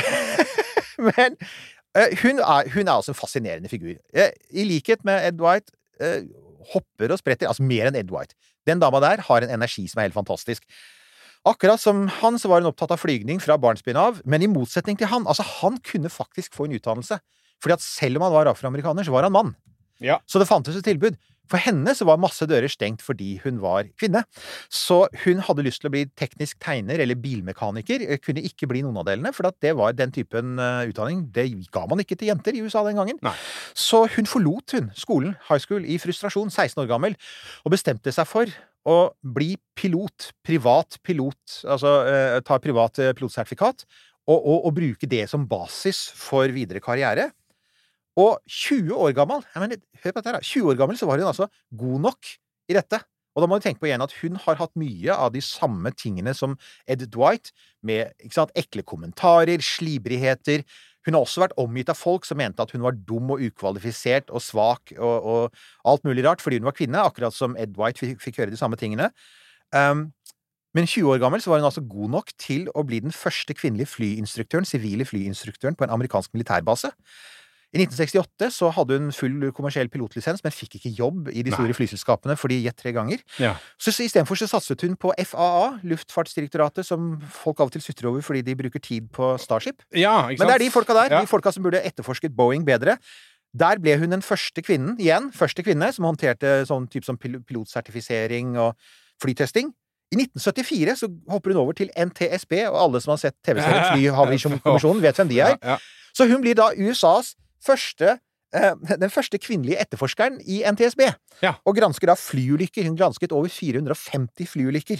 Men eh, hun, er, hun er altså en fascinerende figur. Eh, I likhet med Ed White eh, hopper og spretter, altså mer enn Ed White. Den dama der har en energi som er helt fantastisk. Akkurat som han så var hun opptatt av flygning fra barnsben av, men i motsetning til han, altså han kunne faktisk få en utdannelse. Fordi at selv om han var afroamerikaner, så var han mann. Ja. Så det fantes et tilbud. For henne så var masse dører stengt fordi hun var kvinne. Så hun hadde lyst til å bli teknisk tegner eller bilmekaniker. Kunne ikke bli noen av delene, for at det var den typen uh, utdanning. Det ga man ikke til jenter i U S A den gangen. Nei. Så hun forlot hun skolen, high school, i frustrasjon, seksten år gammel, og bestemte seg for å bli pilot. Privat pilot. Altså uh, ta privat uh, pilotsertifikat, og, og, og bruke det som basis for videre karriere. Og tjue år gammel, jeg mener, hør på dette her, tjue år gammel så var hun altså god nok i dette. Og da må du tenke på igjen at hun har hatt mye av de samme tingene som Ed Dwight, med, ikke sant, ekle kommentarer, slibrigheter. Hun har også vært omgitt av folk som mente at hun var dum og ukvalifisert og svak og, og alt mulig rart, fordi hun var kvinne, akkurat som Ed Dwight fikk, fikk høre de samme tingene. Um, men tjue år gammel så var hun altså god nok til å bli den første kvinnelige flyinstruktøren, sivile flyinstruktøren på en amerikansk militærbase. I nitten sekstiåtte så hadde hun full kommersiell pilotlisens, men fikk ikke jobb i de store Nei. flyselskapene fordi gjett tre ganger. Ja. Så i stedet for så satset hun på F A A, Luftfartsdirektoratet, som folk av og til sutrer over fordi de bruker tid på Starship. Ja, ikke sant? Men det er de folka der, Ja. de folka som burde etterforsket Boeing bedre. Der ble hun den første kvinnen, igjen, første kvinne, som håndterte sånn type som pil- pilotsertifisering og flytesting I nitten syttifire så hopper hun over til N T S B, og alle som har sett T V-serien Flyhavarikommisjonen vet hvem de er. Ja, ja. Så hun blir da U S A's første, eh, den første kvinnelige etterforskeren i N T S B. Ja. Og gransker da flyulykker. Hun gransket over fire hundre og femti flyulykker.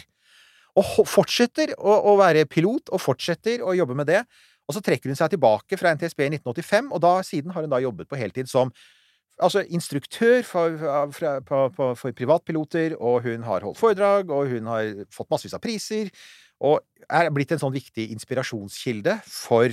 Og fortsetter å, å være pilot, og fortsetter å jobbe med det. Og så trekker hun seg tilbake fra N T S B i nitten åttifem, og da, siden har hun da jobbet på heltid som altså instruktør for, for, for, for privatpiloter, og hun har holdt foredrag, og hun har fått massevis av priser, og er blitt en sånn viktig inspirasjonskilde for,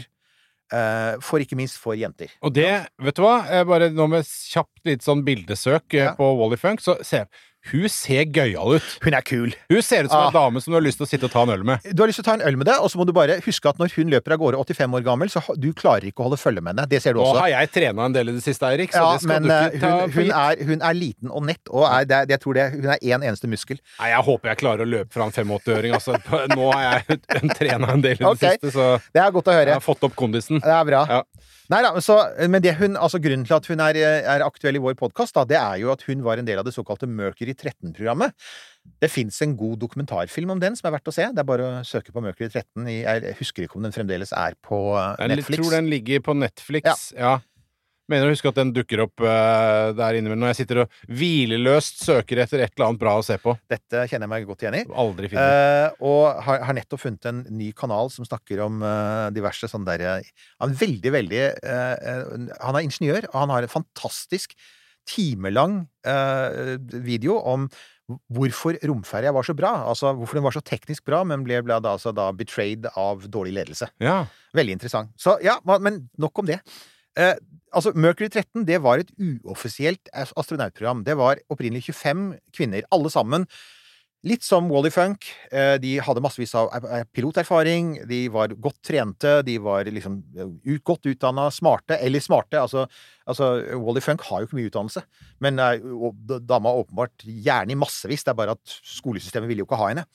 uh, for ikke minst for jenter. Og det, vet du hva, jeg bare nå med kjapt litt sånn bildesøk Ja. på Wally Funk, så se, hun ser gøyal ut. Hun er kul. Hun ser ut som Ah. en dame som du har lyst til å sitte og ta en øl med. Du har lyst til å ta en øl med det, og så må du bare huske at når hun løper av gårde åttifem år gammel, så ha- du klarer ikke å holde følge med henne. Det ser du Nå også. har jeg trenet en del i det siste, Eirik, så Ja, det skal men du eh, ikke ta hun, for hun, gitt. er, hun er liten og nett, og er, det, er- jeg tror det, hun er en eneste muskel. Nei, jeg håper jeg klarer å løpe fra en åttifem-åring, altså. Nå har jeg trenet en del i det Ok. siste, så Det er godt å jeg høre. har fått opp kondisen. Det er bra. Ja. Nei da, så, men det hun, altså grunnen til at hun er, er aktuell i vår podcast, da, det er jo at hun var en del av det såkalte Mercury tretten-programmet. Det finnes en god dokumentarfilm om den som er verdt å se. Det er bare å søke på Mercury tretten. I, jeg husker ikke om den fremdeles er på uh, Jeg Netflix. tror den ligger på Netflix, ja. Mener å huske at den dukker opp uh, der inne når jeg sitter og hvileløst søker etter et eller annet bra å se på. Dette kjenner jeg meg godt igjen i. Aldri finner. Eh, og har, har nettopp funnet en ny kanal som snakker om eh, diverse sånne der eh, Han er veldig, veldig eh, eh, Han er ingeniør, og han har en fantastisk timelang eh, video om hvorfor romferja var så bra. Altså hvorfor den var så teknisk bra, men ble, ble da, altså, da betrayed av dårlig ledelse. Ja. Veldig interessant. Så ja, men nok om det. Eh, altså, Mercury tretten, det var et uoffisielt astronautprogram. Det var opprinnelig tjuefem kvinner, alle sammen. Litt som Wally Funk. Eh, de hadde massevis av piloterfaring, de var godt trente, de var liksom ut, godt utdannet, smarte, eller smarte. Altså, altså, Wally Funk har jo ikke mye utdannelse, men eh, dama åpenbart gjerne i massevis. Det er bare at skolesystemet ville jo ikke ha henne.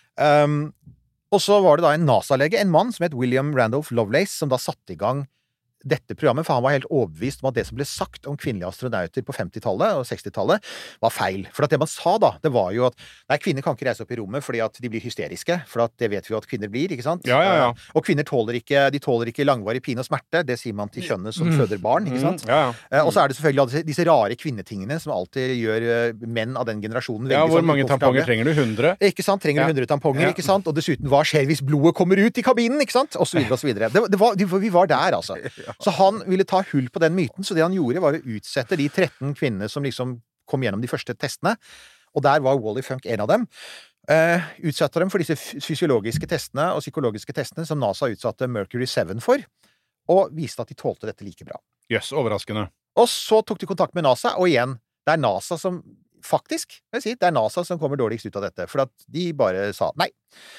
Um, og så var det da en NASA-lege, en mann som het William Randolph Lovelace, som da satte i gang dette programmet, for han var helt overbevist om at det som ble sagt om kvinnelige astronauter på femtitallet og sekstitallet var feil. For at det man sa da, det var jo at nei, kvinner kan ikke reise opp i rommet fordi at de blir hysteriske, for at det vet vi jo at kvinner blir, ikke sant? Ja, ja, ja. Og kvinner tåler ikke, de tåler ikke langvarig pine og smerte, det sier man til kjønnet som føder barn, ikke sant? Mm, ja, ja. Eh, Og så er det selvfølgelig alle disse, disse rare kvinnetingene som alltid gjør eh, menn av den generasjonen Ja, veldig hvor sånn mange ukomfortable. tamponger trenger du? hundre? Ikke sant? Trenger Ja. du hundre tamponger, Ja. ikke sant? Og dessuten, hva skjer hvis blodet kommer ut i kabinen, ikke sant? Og så videre, og så videre. Det, det var, de, vi var der, altså. Så han ville ta hull på den myten, så det han gjorde var å utsette de tretten kvinnene som liksom kom gjennom de første testene, og der var Wally Funk en av dem. Uh, utsatte dem for disse fysiologiske testene og psykologiske testene som NASA utsatte Mercury syv for, og viste at de tålte dette like bra. Jøss, overraskende. Og så tok de kontakt med NASA, og igjen, det er NASA som faktisk, jeg sier, det er NASA som kommer dårligst ut av dette, for at de bare sa nei.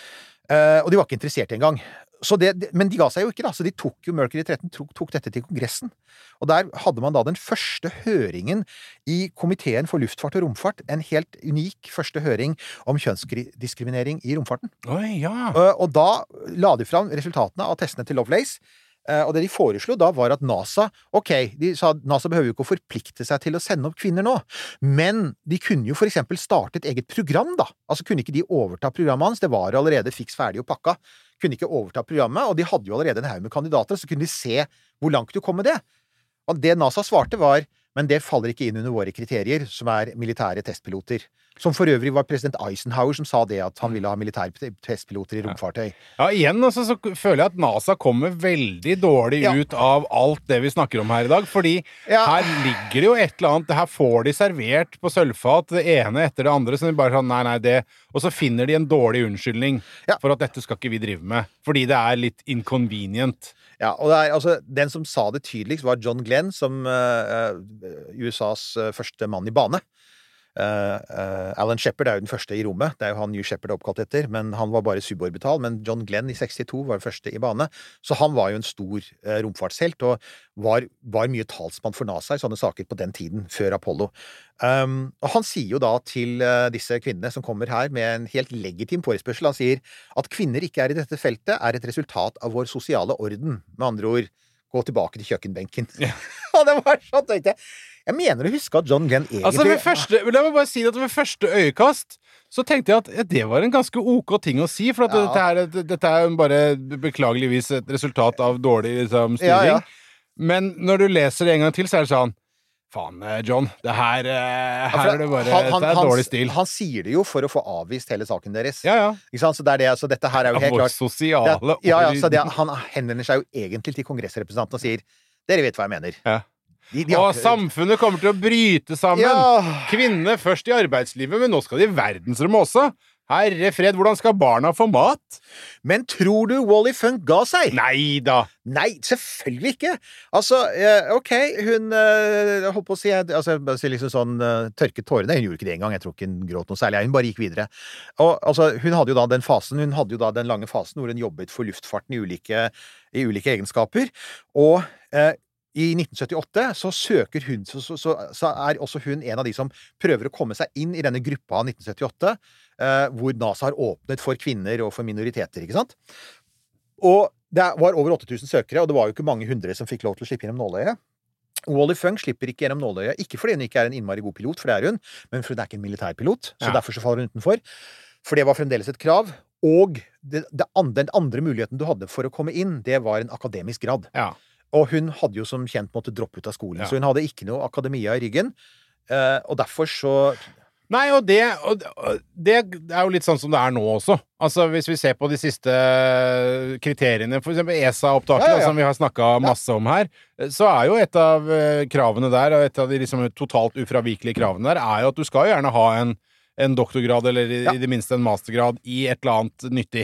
Uh, og de var ikke interessert engang. Så det, det, men de ga seg jo ikke, da, så de tok jo Mercury tretten, tok, tok dette til Kongressen. Og der hadde man da den første høringen i Komiteen for luftfart og romfart, en helt unik første høring om kjønnsdiskriminering i romfarten. Oi, ja. Uh, og da la de fram resultatene av testene til Lovelace, uh, og det de foreslo da var at NASA, ok, de sa NASA behøver jo ikke å forplikte seg til å sende opp kvinner nå, men de kunne jo for eksempel starte et eget program da, altså kunne ikke de overta programmet hans, det var allerede fiks ferdig og pakka, kunne ikke overta programmet, og de hadde jo allerede en haug med kandidater, så kunne de se hvor langt du kom med det. Og det NASA svarte var, men det faller ikke inn under våre kriterier, som er militære testpiloter. Som for øvrig var president Eisenhower som sa det at han ville ha militære testpiloter i romfartøy. Ja, igjen altså, så føler jeg at NASA kommer veldig dårlig Ja. ut av alt det vi snakker om her i dag, fordi Ja. her ligger det jo et eller annet, her får de servert på sølvfat det ene etter det andre, så de bare sånn, nei, nei, det, og så finner de en dårlig unnskyldning Ja. for at dette skal ikke vi drive med, fordi det er litt inconvenient. Ja, og det er, altså, den som sa det tydeligst var John Glenn, som uh, U S A's uh, første mann i bane. Uh, uh, Alan Shepard er jo den første i rommet, det er jo han New Shepard er oppkalt etter, men han var bare suborbital, men John Glenn i sekstito var den første i bane, så han var jo en stor uh, romfartshelt, og var, var mye talsmann for NASA i sånne saker på den tiden, før Apollo. Um, og han sier jo da til uh, disse kvinnene som kommer her med en helt legitim forespørsel, han sier at kvinner ikke er i dette feltet er et resultat av vår sosiale orden, med andre ord, gå tilbake til kjøkkenbenken. Ja. Og det var sånn, tenkte jeg. Jeg mener å huske at John Glenn egentlig... Altså, ved første, la meg bare si at ved første øyekast så tenkte jeg at det var en ganske ok ting å si, for at Ja. dette, er, dette er jo bare beklageligvis et resultat av dårlig liksom, styring. Ja, ja. Men når du leser det en gang til, så er det sånn faen, John, det her, eh, her for er det bare han- han- det er han- dårlig stil. Han sier det jo for å få avvist hele saken deres. Ja, ja. Ikke sant? Så, det er det, så dette her er jo helt Vår klart sosiale det, ja, ja, ord. så det, Han henvender seg jo egentlig til kongressrepresentanten og sier dere vet hva jeg mener. Ja. De, de Og har ikke- samfunnet kommer til å bryte sammen. Ja. Kvinnene først i arbeidslivet, men nå skal de i verdensrommet også. Herre fred, hvordan skal barna få mat? Men tror du Wally Funk ga seg? Nei da. Nei, selvfølgelig ikke. Altså, eh, ok, hun eh, holdt på å si, altså, jeg bare sier liksom sånn eh, tørket tårene. Hun gjorde ikke det engang. Jeg tror ikke hun gråt noe særlig. Hun bare gikk videre. Og altså, hun hadde jo da den fasen, hun hadde jo da den lange fasen hvor hun jobbet for luftfarten i ulike, i ulike egenskaper. Og eh, i nitten syttiåtte så søker hun, så, så, så, så er også hun en av de som prøver å komme seg inn i denne gruppa av nitten syttiåtte, eh, hvor NASA har åpnet for kvinner og for minoriteter, ikke sant? Og det var over åtte tusen søkere, og det var jo ikke mange hundre som fikk lov til å slippe gjennom nåløyet. Wally Funk slipper ikke gjennom nåløyet, ikke fordi hun ikke er en innmari god pilot, for det er hun, men fordi hun er ikke en militærpilot, så Ja. derfor så faller hun utenfor. For det var fremdeles et krav, og det, det andre, den andre muligheten du hadde for å komme inn, det var en akademisk grad. Ja. Og hun hadde jo som kjent måttet droppe ut av skolen, Ja. så hun hadde ikke noe akademia i ryggen, eh, og derfor så... Nei, og det, og det er jo litt sånn som det er nå også. Altså, hvis vi ser på de siste kriteriene, for eksempel E S A-opptaket, Ja, ja, ja. som vi har snakket masse om her, så er jo et av eh, kravene der, og et av de liksom totalt ufravikelige kravene der, er jo at du skal jo gjerne ha en, en doktorgrad, eller i, Ja. i det minste en mastergrad, i et eller annet nyttig.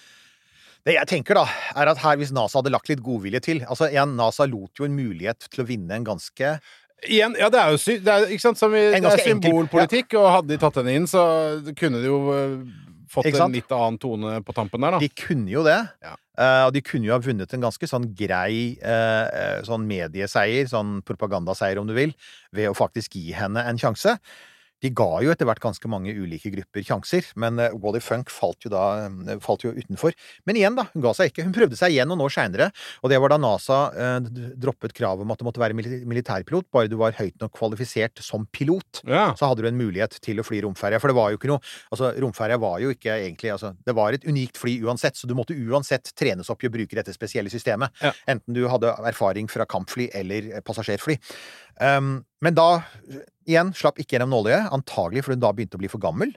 Det jeg tenker da, er at her hvis NASA hadde lagt litt godvilje til, altså igjen, NASA lot jo en mulighet til å vinne en ganske... Igjen, ja, det er jo sy det er, ikke sant, som vi, En det er ganske enkel- symbolpolitikk, og hadde de tatt den inn, så kunne de jo eh, fått Ikke en sant? litt annen tone på tampen der, da. De kunne jo det, Ja. eh, og de kunne jo ha vunnet en ganske sånn grei eh, eh, sånn medieseier, sånn propagandaseier om du vil, ved å faktisk gi henne en sjanse. De ga jo etter hvert ganske mange ulike grupper sjanser, men uh, Wally Funk falt jo da eh, falt jo utenfor. Men igjen da, hun ga seg ikke. Hun prøvde seg igjen noen år senere, og det var da NASA eh, d- droppet kravet om at det måtte være mil militærpilot, bare du var høyt nok kvalifisert som pilot. Ja. Så hadde du en mulighet til å fly romferje, for det var jo ikke noe, altså romferje var jo ikke egentlig, altså det var et unikt fly uansett, så du måtte uansett trenes opp i å bruke dette spesielle systemet, Ja. enten du hadde erfaring fra kampfly eller passasjerfly. Um, men da, igjen, slapp ikke gjennom nåløyet, antagelig fordi hun da begynte å bli for gammel.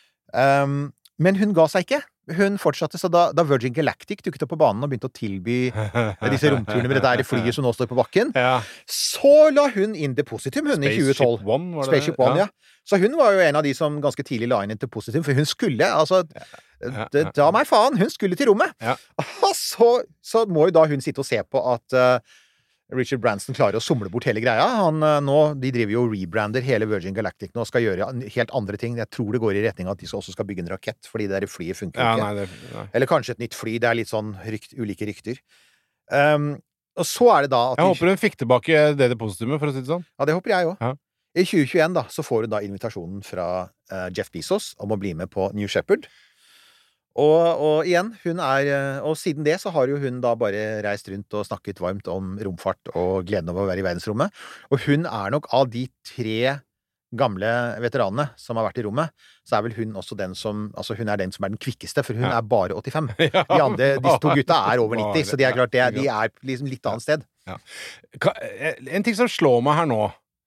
Um, men hun ga seg ikke. Hun fortsatte, så da, da Virgin Galactic dukket opp på banen og begynte å tilby disse romturene med dette her flyet som nå står på bakken, Ja. så la hun inn depositum, hun, i tjue tolv. Spaceship One, var det? Spaceship One, ja. Så hun var jo en av de som ganske tidlig la inn et depositum, for hun skulle, altså, ja, det, ja. da meg faen, hun skulle til rommet. Ja. Og så, så må jo da hun sitte og se på at uh, Richard Branson klarer å somle bort hele greia. Han, uh, nå, de driver jo og rebrander hele Virgin Galactic nå og skal gjøre an- helt andre ting. Jeg tror det går i retning av at de skal- også skal bygge en rakett, fordi det der flyet funker Ja, ikke. nei, det, nei. Eller kanskje et nytt fly, det er litt sånn rykt, ulike rykter. Um, og så er det da at Jeg de- håper hun fikk tilbake det depositumet, for å si det sånn. Ja, det håper jeg òg. Ja. I tjue tjueen da, så får hun da invitasjonen fra eh, Jeff Bezos om å bli med på New Shepard. Og, og igjen, hun er eh, Og siden det så har jo hun da bare reist rundt og snakket varmt om romfart og gleden over å være i verdensrommet. Og hun er nok av de tre gamle veteranene som har vært i rommet, så er vel hun også den som Altså hun er den som er den kvikkeste, for hun Ja. er bare åttifem. Ja, De andre, disse to gutta er over bare- nitti, så de er klart det, ja, de er liksom litt annet sted. Ka- eh, En ting som slår meg her nå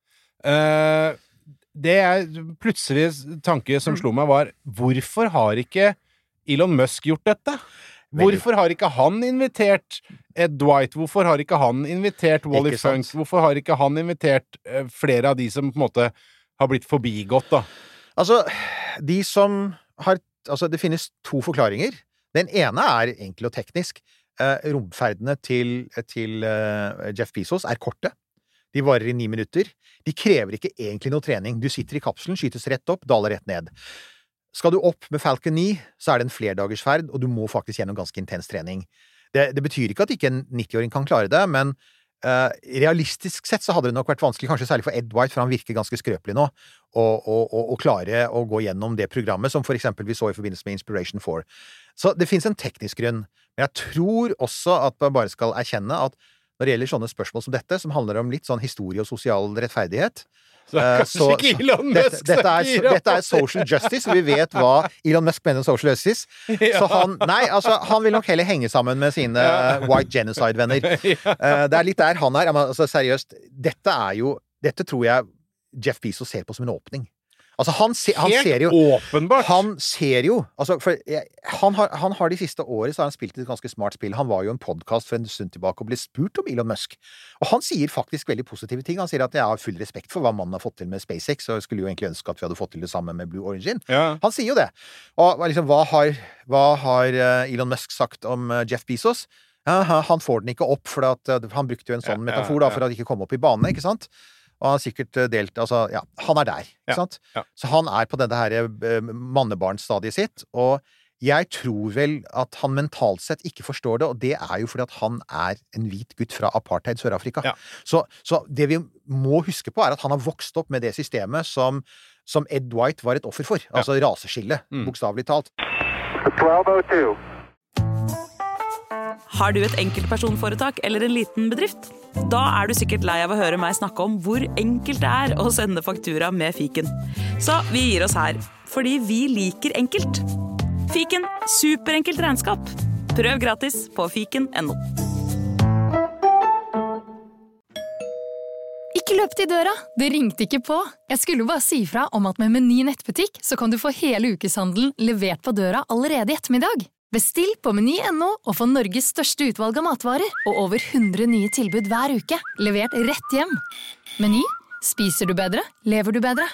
eh, Det er plutselig tanke som slo meg var hvorfor har ikke Elon Musk gjort dette? Hvorfor har ikke han invitert Ed Dwight? Hvorfor har ikke han invitert Wally Ikke sant? Funk? Hvorfor har ikke han invitert eh, flere av de som på en måte har blitt forbigått, da? Altså, de som har Altså, det finnes to forklaringer. Den ene er enkel og teknisk. Eh, romferdene til, til eh, Jeff Bezos er korte. De varer i ni minutter. De krever ikke egentlig noe trening. Du sitter i kapselen, skytes rett opp, daler rett ned. Skal du opp med Falcon ni, så er det en flerdagersferd, og du må faktisk gjennom ganske intens trening. Det, det betyr ikke at ikke en nitti-åring kan klare det, men Uh, realistisk sett så hadde det nok vært vanskelig, kanskje særlig for Ed Dwight, for han virker ganske skrøpelig nå, å, å, å, å klare å gå gjennom det programmet, som for eksempel vi så i forbindelse med Inspiration four. Så det finnes en teknisk grunn, men jeg tror også at man bare skal erkjenne at når det gjelder sånne spørsmål som dette, som handler om litt sånn historie og sosial rettferdighet, Så Eh, kanskje ikke Elon dette, Musk dette, er, gira dette er på. social justice, og vi vet hva Elon Musk mener om social justice. Ja. Så han, nei, altså, han vil nok heller henge sammen med sine eh, white genocide-venner. Eh, det er litt der han er. Men, altså, seriøst, dette er jo Dette tror jeg Jeff Bezos ser på som en åpning. Altså, han, se, han Helt ser jo åpenbart. Han ser jo altså, for jeg, han, har, han har de siste året så har han spilt et ganske smart spill. Han var jo en podcast for en stund tilbake og ble spurt om Elon Musk. Og han sier faktisk veldig positive ting. Han sier at jeg har full respekt for hva mannen har fått til med SpaceX, og jeg skulle jo egentlig ønske at vi hadde fått til det samme med Blue Origin. Ja. Han sier jo det. Og liksom, hva har, hva har uh, Elon Musk sagt om uh, Jeff Bezos? Ja, han får den ikke opp, for at, uh, han brukte jo en sånn Ja, ja, metafor da, ja. for at det ikke kom opp i bane, ikke sant? Og han har sikkert delt, altså, ja, han er der, ikke Ja, sant? ja. Så han er på dette her eh, mannebarnstadiet sitt, og jeg tror vel at han mentalt sett ikke forstår det, og det er jo fordi at han er en hvit gutt fra apartheid Sør-Afrika. Ja. Så, så det vi må huske på er at han har vokst opp med det systemet som, som Ed White var et offer for, altså raseskille, Mm. bokstavelig talt. twelve oh two. Har du et enkeltpersonforetak eller en liten bedrift? Da er du sikkert lei av å høre meg snakke om hvor enkelt det er å sende faktura med fiken. Så vi gir oss her, fordi vi liker enkelt. Fiken, superenkelt regnskap. Prøv gratis på fiken punktum no. Ikke løp til døra, det ringte ikke på. Jeg skulle bare si fra om at med Meny nettbutikk så kan du få hele ukeshandelen levert på døra allerede i ettermiddag. Bestill på meny punktum no og få Norges største utvalg av matvarer og over hundre nye tilbud hver uke, levert rett hjem. Meny, spiser du bedre, lever du bedre.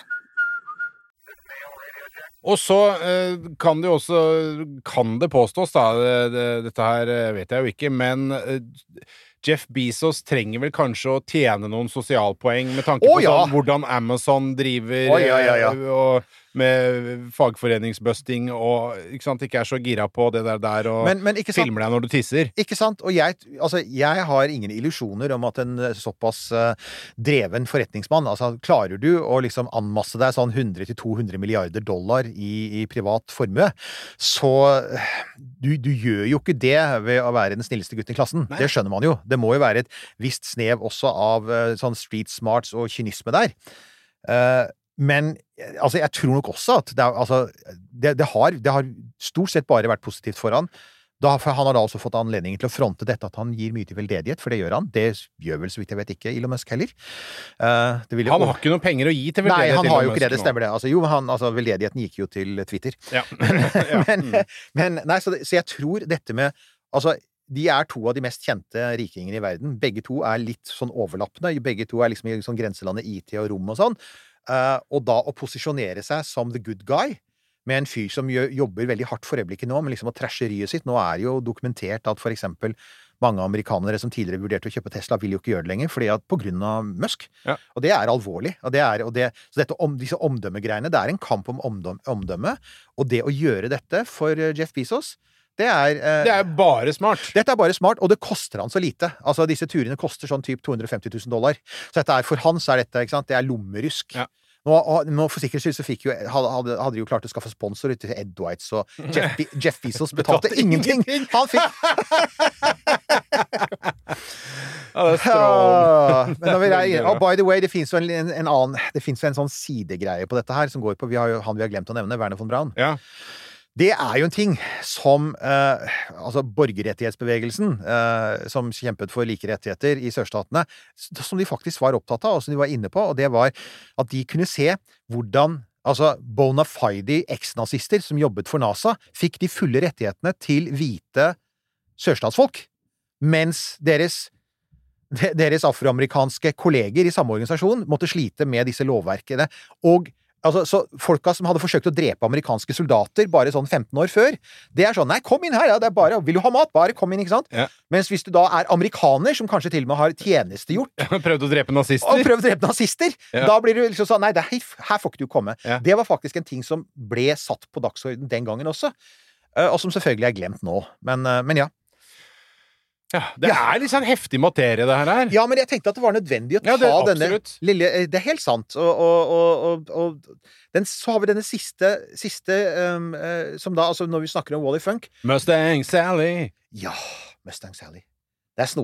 Og så eh, kan det jo også Kan det påstås, da det, det, dette her eh, vet jeg jo ikke, men eh, Jeff Bezos trenger vel kanskje å tjene noen sosialpoeng med tanke Å, på ja. sånn, hvordan Amazon driver Å, ja, ja, ja. eh, og med fagforeningsbusting og ikke sant, ikke er så gira på det der, der og Men, men ikke sant? filmer deg når du tisser. Ikke sant? Og jeg, altså, jeg har ingen illusjoner om at en såpass uh, dreven forretningsmann, altså klarer du å liksom anmasse deg sånn hundre til to hundre milliarder dollar i, i privat formue, så du, du gjør jo ikke det ved å være den snilleste gutten i klassen. Nei. Det skjønner man jo. Det må jo være et visst snev også av uh, sånn street smarts og kynisme der. Uh, Men altså, jeg tror nok også at det, er, altså, det, det, har, det har stort sett bare vært positivt for han. Da, for han har da også fått anledning til å fronte dette at han gir mye til veldedighet, for det gjør han. Det gjør vel, så vidt jeg vet, ikke Elon Musk heller. Uh, det vil jo- Han har ikke noe penger å gi til Nei, veldedighet. han Elon har jo ikke Musk det, det nå. stemmer det. Altså, jo, han, altså, veldedigheten gikk jo til Twitter. Ja. Ja. men, Mm. men, nei, så, det, så jeg tror dette med, altså, de er to av de mest kjente rikingene i verden. Begge to er litt sånn overlappende. Begge to er liksom i sånn grenselandet I T og rom og sånn. Uh, og da å posisjonere seg som the good guy, med en fyr som gjør, jobber veldig hardt for øyeblikket nå, men liksom å trashe ryet sitt. Nå er jo dokumentert at for eksempel mange amerikanere som tidligere vurderte å kjøpe Tesla, vil jo ikke gjøre det lenger, fordi at på grunn av Musk. Ja. Og det er alvorlig. Og det er, og det, så dette om, disse omdømmegreiene, det er en kamp om omdøm, omdømme, og det å gjøre dette for uh, Jeff Bezos, det er, uh, Det er bare smart. dette er bare smart, og det koster han så lite. Altså, disse turene koster sånn typ to hundre og femti tusen dollar. Så dette er, for han så er dette, ikke sant, det er lommerusk. Ja. Nå, nå for sikkerhets skyld så fikk jo, hadde, hadde, hadde de jo klart å skaffe sponsorer til Ed White, så Jeff, Be Jeff Bezos betalte Betalte ingenting. ingenting. Han fikk Ja, det er strålende. Ah, men når vi er, Veldig bra. oh, by the way, det finnes jo en, en, en annen, det finnes jo en sånn sidegreie på dette her, som går på, vi har jo, han vi har glemt å nevne, Werner von Braun. Ja. Det er jo en ting som eh, altså borgerrettighetsbevegelsen, eh, som kjempet for like rettigheter i sørstatene, som de faktisk var opptatt av, og som de var inne på, og det var at de kunne se hvordan altså bona fide eks-nazister som jobbet for NASA, fikk de fulle rettighetene til hvite sørstatsfolk, mens deres deres afroamerikanske kolleger i samme organisasjon måtte slite med disse lovverkene, og altså, så folka som hadde forsøkt å drepe amerikanske soldater bare sånn femten år før, det er sånn, nei, kom inn her, ja, det er bare, vil du ha mat? Bare kom inn, ikke sant? Ja. Mens hvis du da er amerikaner, som kanskje til og med har tjenestegjort, Prøvde å drepe og nazister. prøvd å drepe nazister, Ja. da blir du liksom sånn, nei, det er, her får ikke du komme. Ja. Det var faktisk en ting som ble satt på dagsorden den gangen også, eh, og som selvfølgelig er glemt nå. Men, eh, men ja. Ja, det er litt sånn heftig materie, det her er. Ja, men jeg tenkte at det var nødvendig å ta Ja, det er denne absolutt. lille eh, Det er helt sant. Og, og, og, og, og den, så har vi denne siste, siste um, eh, som da, altså når vi snakker om Wally Funk. Mustang Sally. Ja, Mustang Sally. Det er snodig.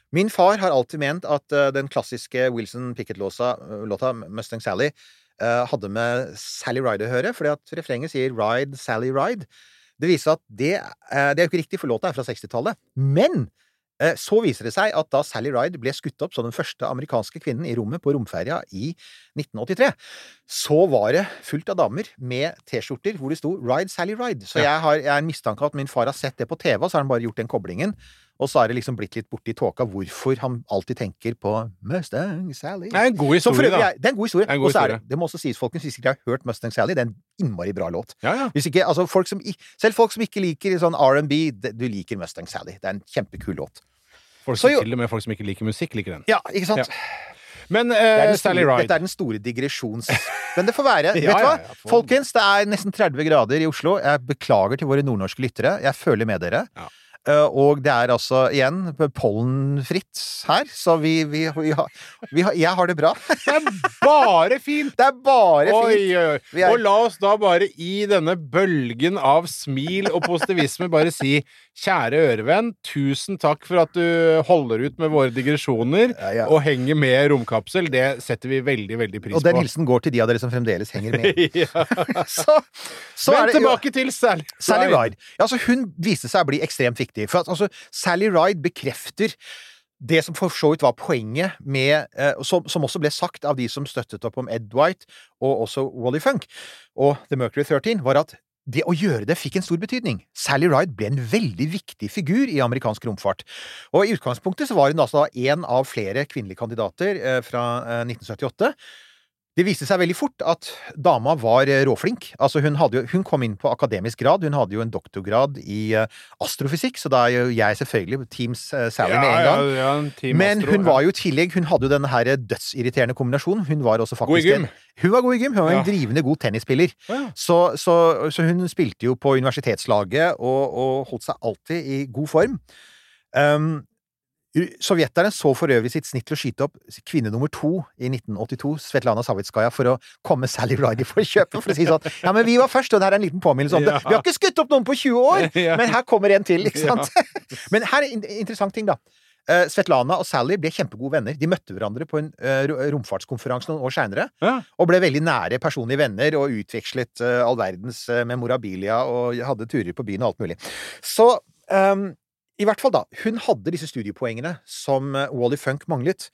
Min far har alltid ment at uh, den klassiske Wilson Pickett-låta Mustang Sally uh, hadde med Sally Ride å høre, fordi at refrenget sier Ride, Sally Ride. Det viser at det, uh, det er jo ikke riktig, for låta er fra sekstitallet. Men uh, så viser det seg at da Sally Ride ble skutt opp som den første amerikanske kvinnen i rommet på romferja i nitten åttitre, så var det fullt av damer med t-skjorter hvor det sto Ride, Sally Ride. Så jeg har, jeg har en mistanke at min far har sett det på T V, og så har han bare gjort den koblingen. Og så har det liksom blitt litt borte i tåka hvorfor han alltid tenker på Mustang Sally. Det er en god historie, da. Er, det er en god historie. En god og så er det, historie. det må også sies, folkens, hvis ikke dere har hørt Mustang Sally, det er en innmari bra låt. Ja, ja. Hvis ikke, altså folk som, selv folk som ikke liker sånn R and B, du liker Mustang Sally. Det er en kjempekul låt. Folk Så som, jo- til og med folk som ikke liker musikk, liker den. Ja, ikke sant? Ja. Men Det er eh, den Sally store, Ride. dette er den store digresjons... Men det får være. Ja, Vet du hva? ja, ja, for- Folkens, det er nesten tretti grader i Oslo. Jeg beklager til våre nordnorske lyttere. Jeg føler med dere. Ja. Uh, og det er altså, igjen, pollenfritt her, så vi, vi, vi, har, vi har, jeg har det bra. Det er bare fint! Det er bare Oi, fint. oi, oi. Vi er- Og la oss da bare i denne bølgen av smil og positivisme bare si, kjære ørevenn, tusen takk for at du holder ut med våre digresjoner Ja, ja. og henger med romkapsel. Det setter vi veldig, veldig pris Og den på. hilsen går til de av dere som fremdeles henger med. Ja. så, så Men er det jo- tilbake til Sally Ride. Sally Ride. Ja, altså, hun viste seg å bli ekstremt viktig. For at, altså, Sally Ride bekrefter det som for så vidt var poenget med, eh, som, som også ble sagt av de som støttet opp om Ed White, og også Wally Funk, og The Mercury thirteen, var at det å gjøre det fikk en stor betydning. Sally Ride ble en veldig viktig figur i amerikansk romfart. Og i utgangspunktet så var hun altså en av flere kvinnelige kandidater eh, fra eh, nitten syttiåtte. Det viste seg veldig fort at dama var eh, råflink. Altså hun, hadde jo, hun kom inn på akademisk grad, hun hadde jo en doktorgrad i uh, astrofysikk, så da er jo jeg selvfølgelig Teams uh, Sally Ja, med en gang. ja, ja, Team Men Astro, hun ja. var jo i tillegg, hun hadde jo denne her dødsirriterende kombinasjonen. Hun var også faktisk God i gym. En, hun var god i gym, hun var Ja. en drivende god tennisspiller. Ja. Så, så, så hun spilte jo på universitetslaget og, og holdt seg alltid i god form. Um, Sovjeterne så for øvrig sitt snitt til å skyte opp kvinne nummer to i nitten åttito, Svetlana Savitskaya, for å komme Sally Ride i forkjøpet, for å si sånn. Ja, men vi var først, og det her er en liten påminnelse om det. Ja. Vi har ikke skutt opp noen på tjue år, Ja. men her kommer en til, ikke Ja. sant? Men her er en interessant ting, da. Uh, Svetlana og Sally ble kjempegode venner. De møtte hverandre på en uh, romfartskonferanse noen år senere, Ja. og ble veldig nære personlige venner, og utvekslet uh, all verdens uh, memorabilia, og hadde turer på byen og alt mulig. Så, um, i hvert fall da, hun hadde disse studiepoengene som uh, Wally Funk manglet,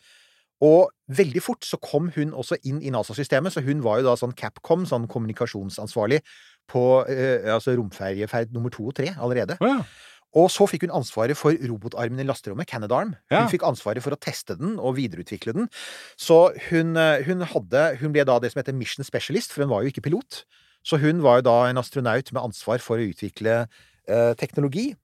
og veldig fort så kom hun også inn i NASA-systemet, så hun var jo da sånn Capcom, sånn kommunikasjonsansvarlig på uh, altså romferjeferd nummer to og tre allerede. Ja. Og så fikk hun ansvaret for robotarmen i lasterommet, Canadarm. Hun Ja. fikk ansvaret for å teste den og videreutvikle den. Så hun, hun hadde, hun ble da det som heter Mission Specialist, for hun var jo ikke pilot. Så hun var jo da en astronaut med ansvar for å utvikle eh, teknologi.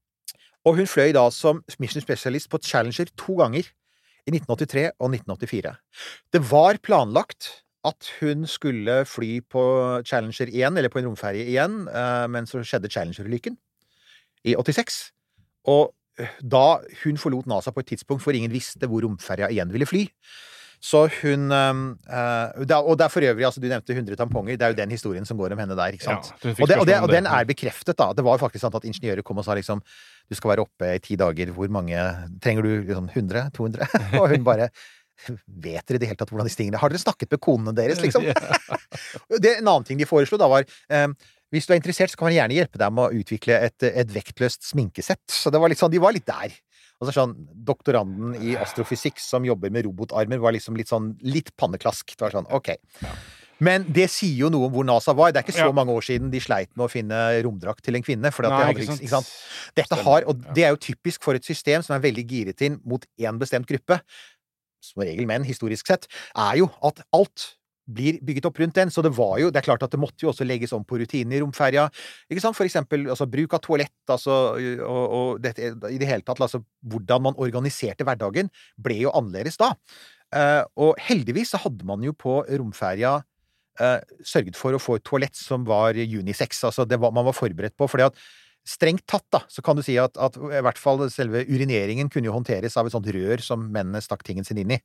Og hun fløy da som Mission Specialist på Challenger to ganger, i nitten åttitre og nitten åttifire. Det var planlagt at hun skulle fly på Challenger igjen, eller på en romferie igjen, eh, men så skjedde Challenger-ulykken i åttiseks. Og da hun forlot NASA på et tidspunkt hvor ingen visste hvor romferja igjen ville fly. Så hun uh, da, Og det er for øvrig, altså du nevnte hundre tamponger, det er jo den historien som går om henne der, ikke sant? Ja, du fikk og, det, og, det, spørsmål om og den det. er bekreftet, da. Det var faktisk sant at ingeniører kom og sa liksom du skal være oppe i ti dager, hvor mange trenger du? Liksom hundre? to hundre? Og hun bare vet dere i det hele tatt hvordan disse tingene har dere snakket med konene deres, liksom? det, en annen ting de foreslo da var um, hvis du er interessert, så kan man gjerne hjelpe deg med å utvikle et, et vektløst sminkesett. Så det var litt sånn, de var litt der. Og så sånn, doktoranden i astrofysikk som jobber med robotarmer var liksom litt sånn, litt panneklask. Det var sånn, ok. Men det sier jo noe om hvor NASA var. Det er ikke så Ja. mange år siden de sleit med å finne romdrakt til en kvinne. For at Nei, det hadde, ikke ikke, sant. ikke sant? Dette har, og det er jo typisk for et system som er veldig giret inn mot en bestemt gruppe, som regel menn, historisk sett, er jo at alt blir bygget opp rundt den, så det var jo, det er klart at det måtte jo også legges om på rutinen i romferja, ikke sant, for eksempel, altså, bruk av toalett, altså, og, og dette, i det hele tatt, altså, hvordan man organiserte hverdagen, ble jo annerledes da. Uh, og heldigvis så hadde man jo på romferja uh, sørget for å få et toalett som var unisex, altså, det var, man var forberedt på, fordi at strengt tatt da, så kan du si at, at i hvert fall selve urineringen kunne jo håndteres av et sånt rør som mennene stakk tingen sin inn i.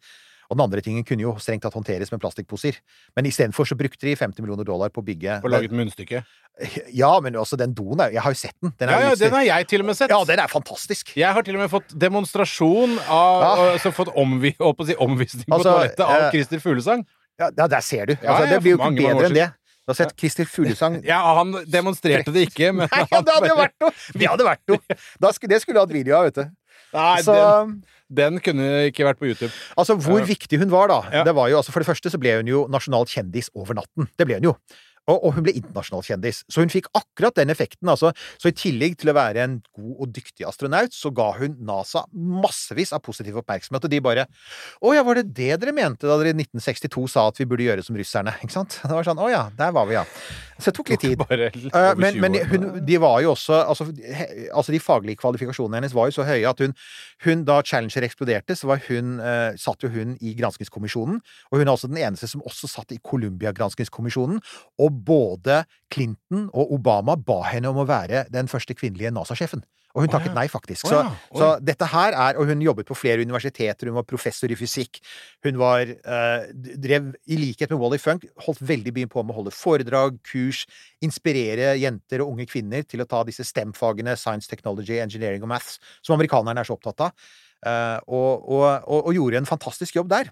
Og den andre tingen kunne jo strengt tatt håndteres med plastikkposer. Men i stedet for så brukte de femti millioner dollar på å bygge... Og laget munnstykke. Ja, men også den doen er... Jeg har jo sett den. Den er ja, ja, utstyr... den har jeg til og med sett. Ja, den er fantastisk. Jeg har til og med fått demonstrasjon av... Ja. Altså fått omvi... å si omvisning på altså, toalettet av eh... Christer Fuglesang. Ja, der ser du. Altså, ja, det blir jo ikke bedre enn det. Du har sett Christer Fuglesang... Ja, han demonstrerte det ikke, men... Nei, ja, det hadde jo vært noe! Det hadde vært noe! Da skulle, det skulle du hatt video av, vet du. Nei, så, den, den kunne ikke vært på YouTube. Altså, hvor ja. viktig hun var da, ja. det var jo, altså, for det første så ble hun jo nasjonal kjendis over natten. Det ble hun jo. Og, og hun ble internasjonal kjendis. Så hun fikk akkurat den effekten, altså. Så i tillegg til å være en god og dyktig astronaut, så ga hun NASA massevis av positiv oppmerksomhet, og de bare, å ja, var det det dere mente da dere i nitten sekstito sa at vi burde gjøre som russerne, ikke sant? Det var sånn, å ja, der var vi, ja. Så det tok litt tid. Uh, men men hun, de var jo også, altså, he, altså de faglige kvalifikasjonene hennes var jo så høye at hun, hun da Challenger eksploderte, så var hun, uh, satt jo hun i granskingskommisjonen, og hun er altså den eneste som også satt i Columbia-granskingskommisjonen, og både Clinton og Obama ba henne om å være den første kvinnelige NASA-sjefen. Og hun takket nei, faktisk. Så, så dette her er, og hun jobbet på flere universiteter, hun var professor i fysikk, hun var, eh, drev i likhet med Wally Funk, holdt veldig mye på med å holde foredrag, kurs, inspirere jenter og unge kvinner til å ta disse STEM-fagene, Science, Technology, Engineering og Maths, som amerikanerne er så opptatt av, eh, og, og, og, og gjorde en fantastisk jobb der.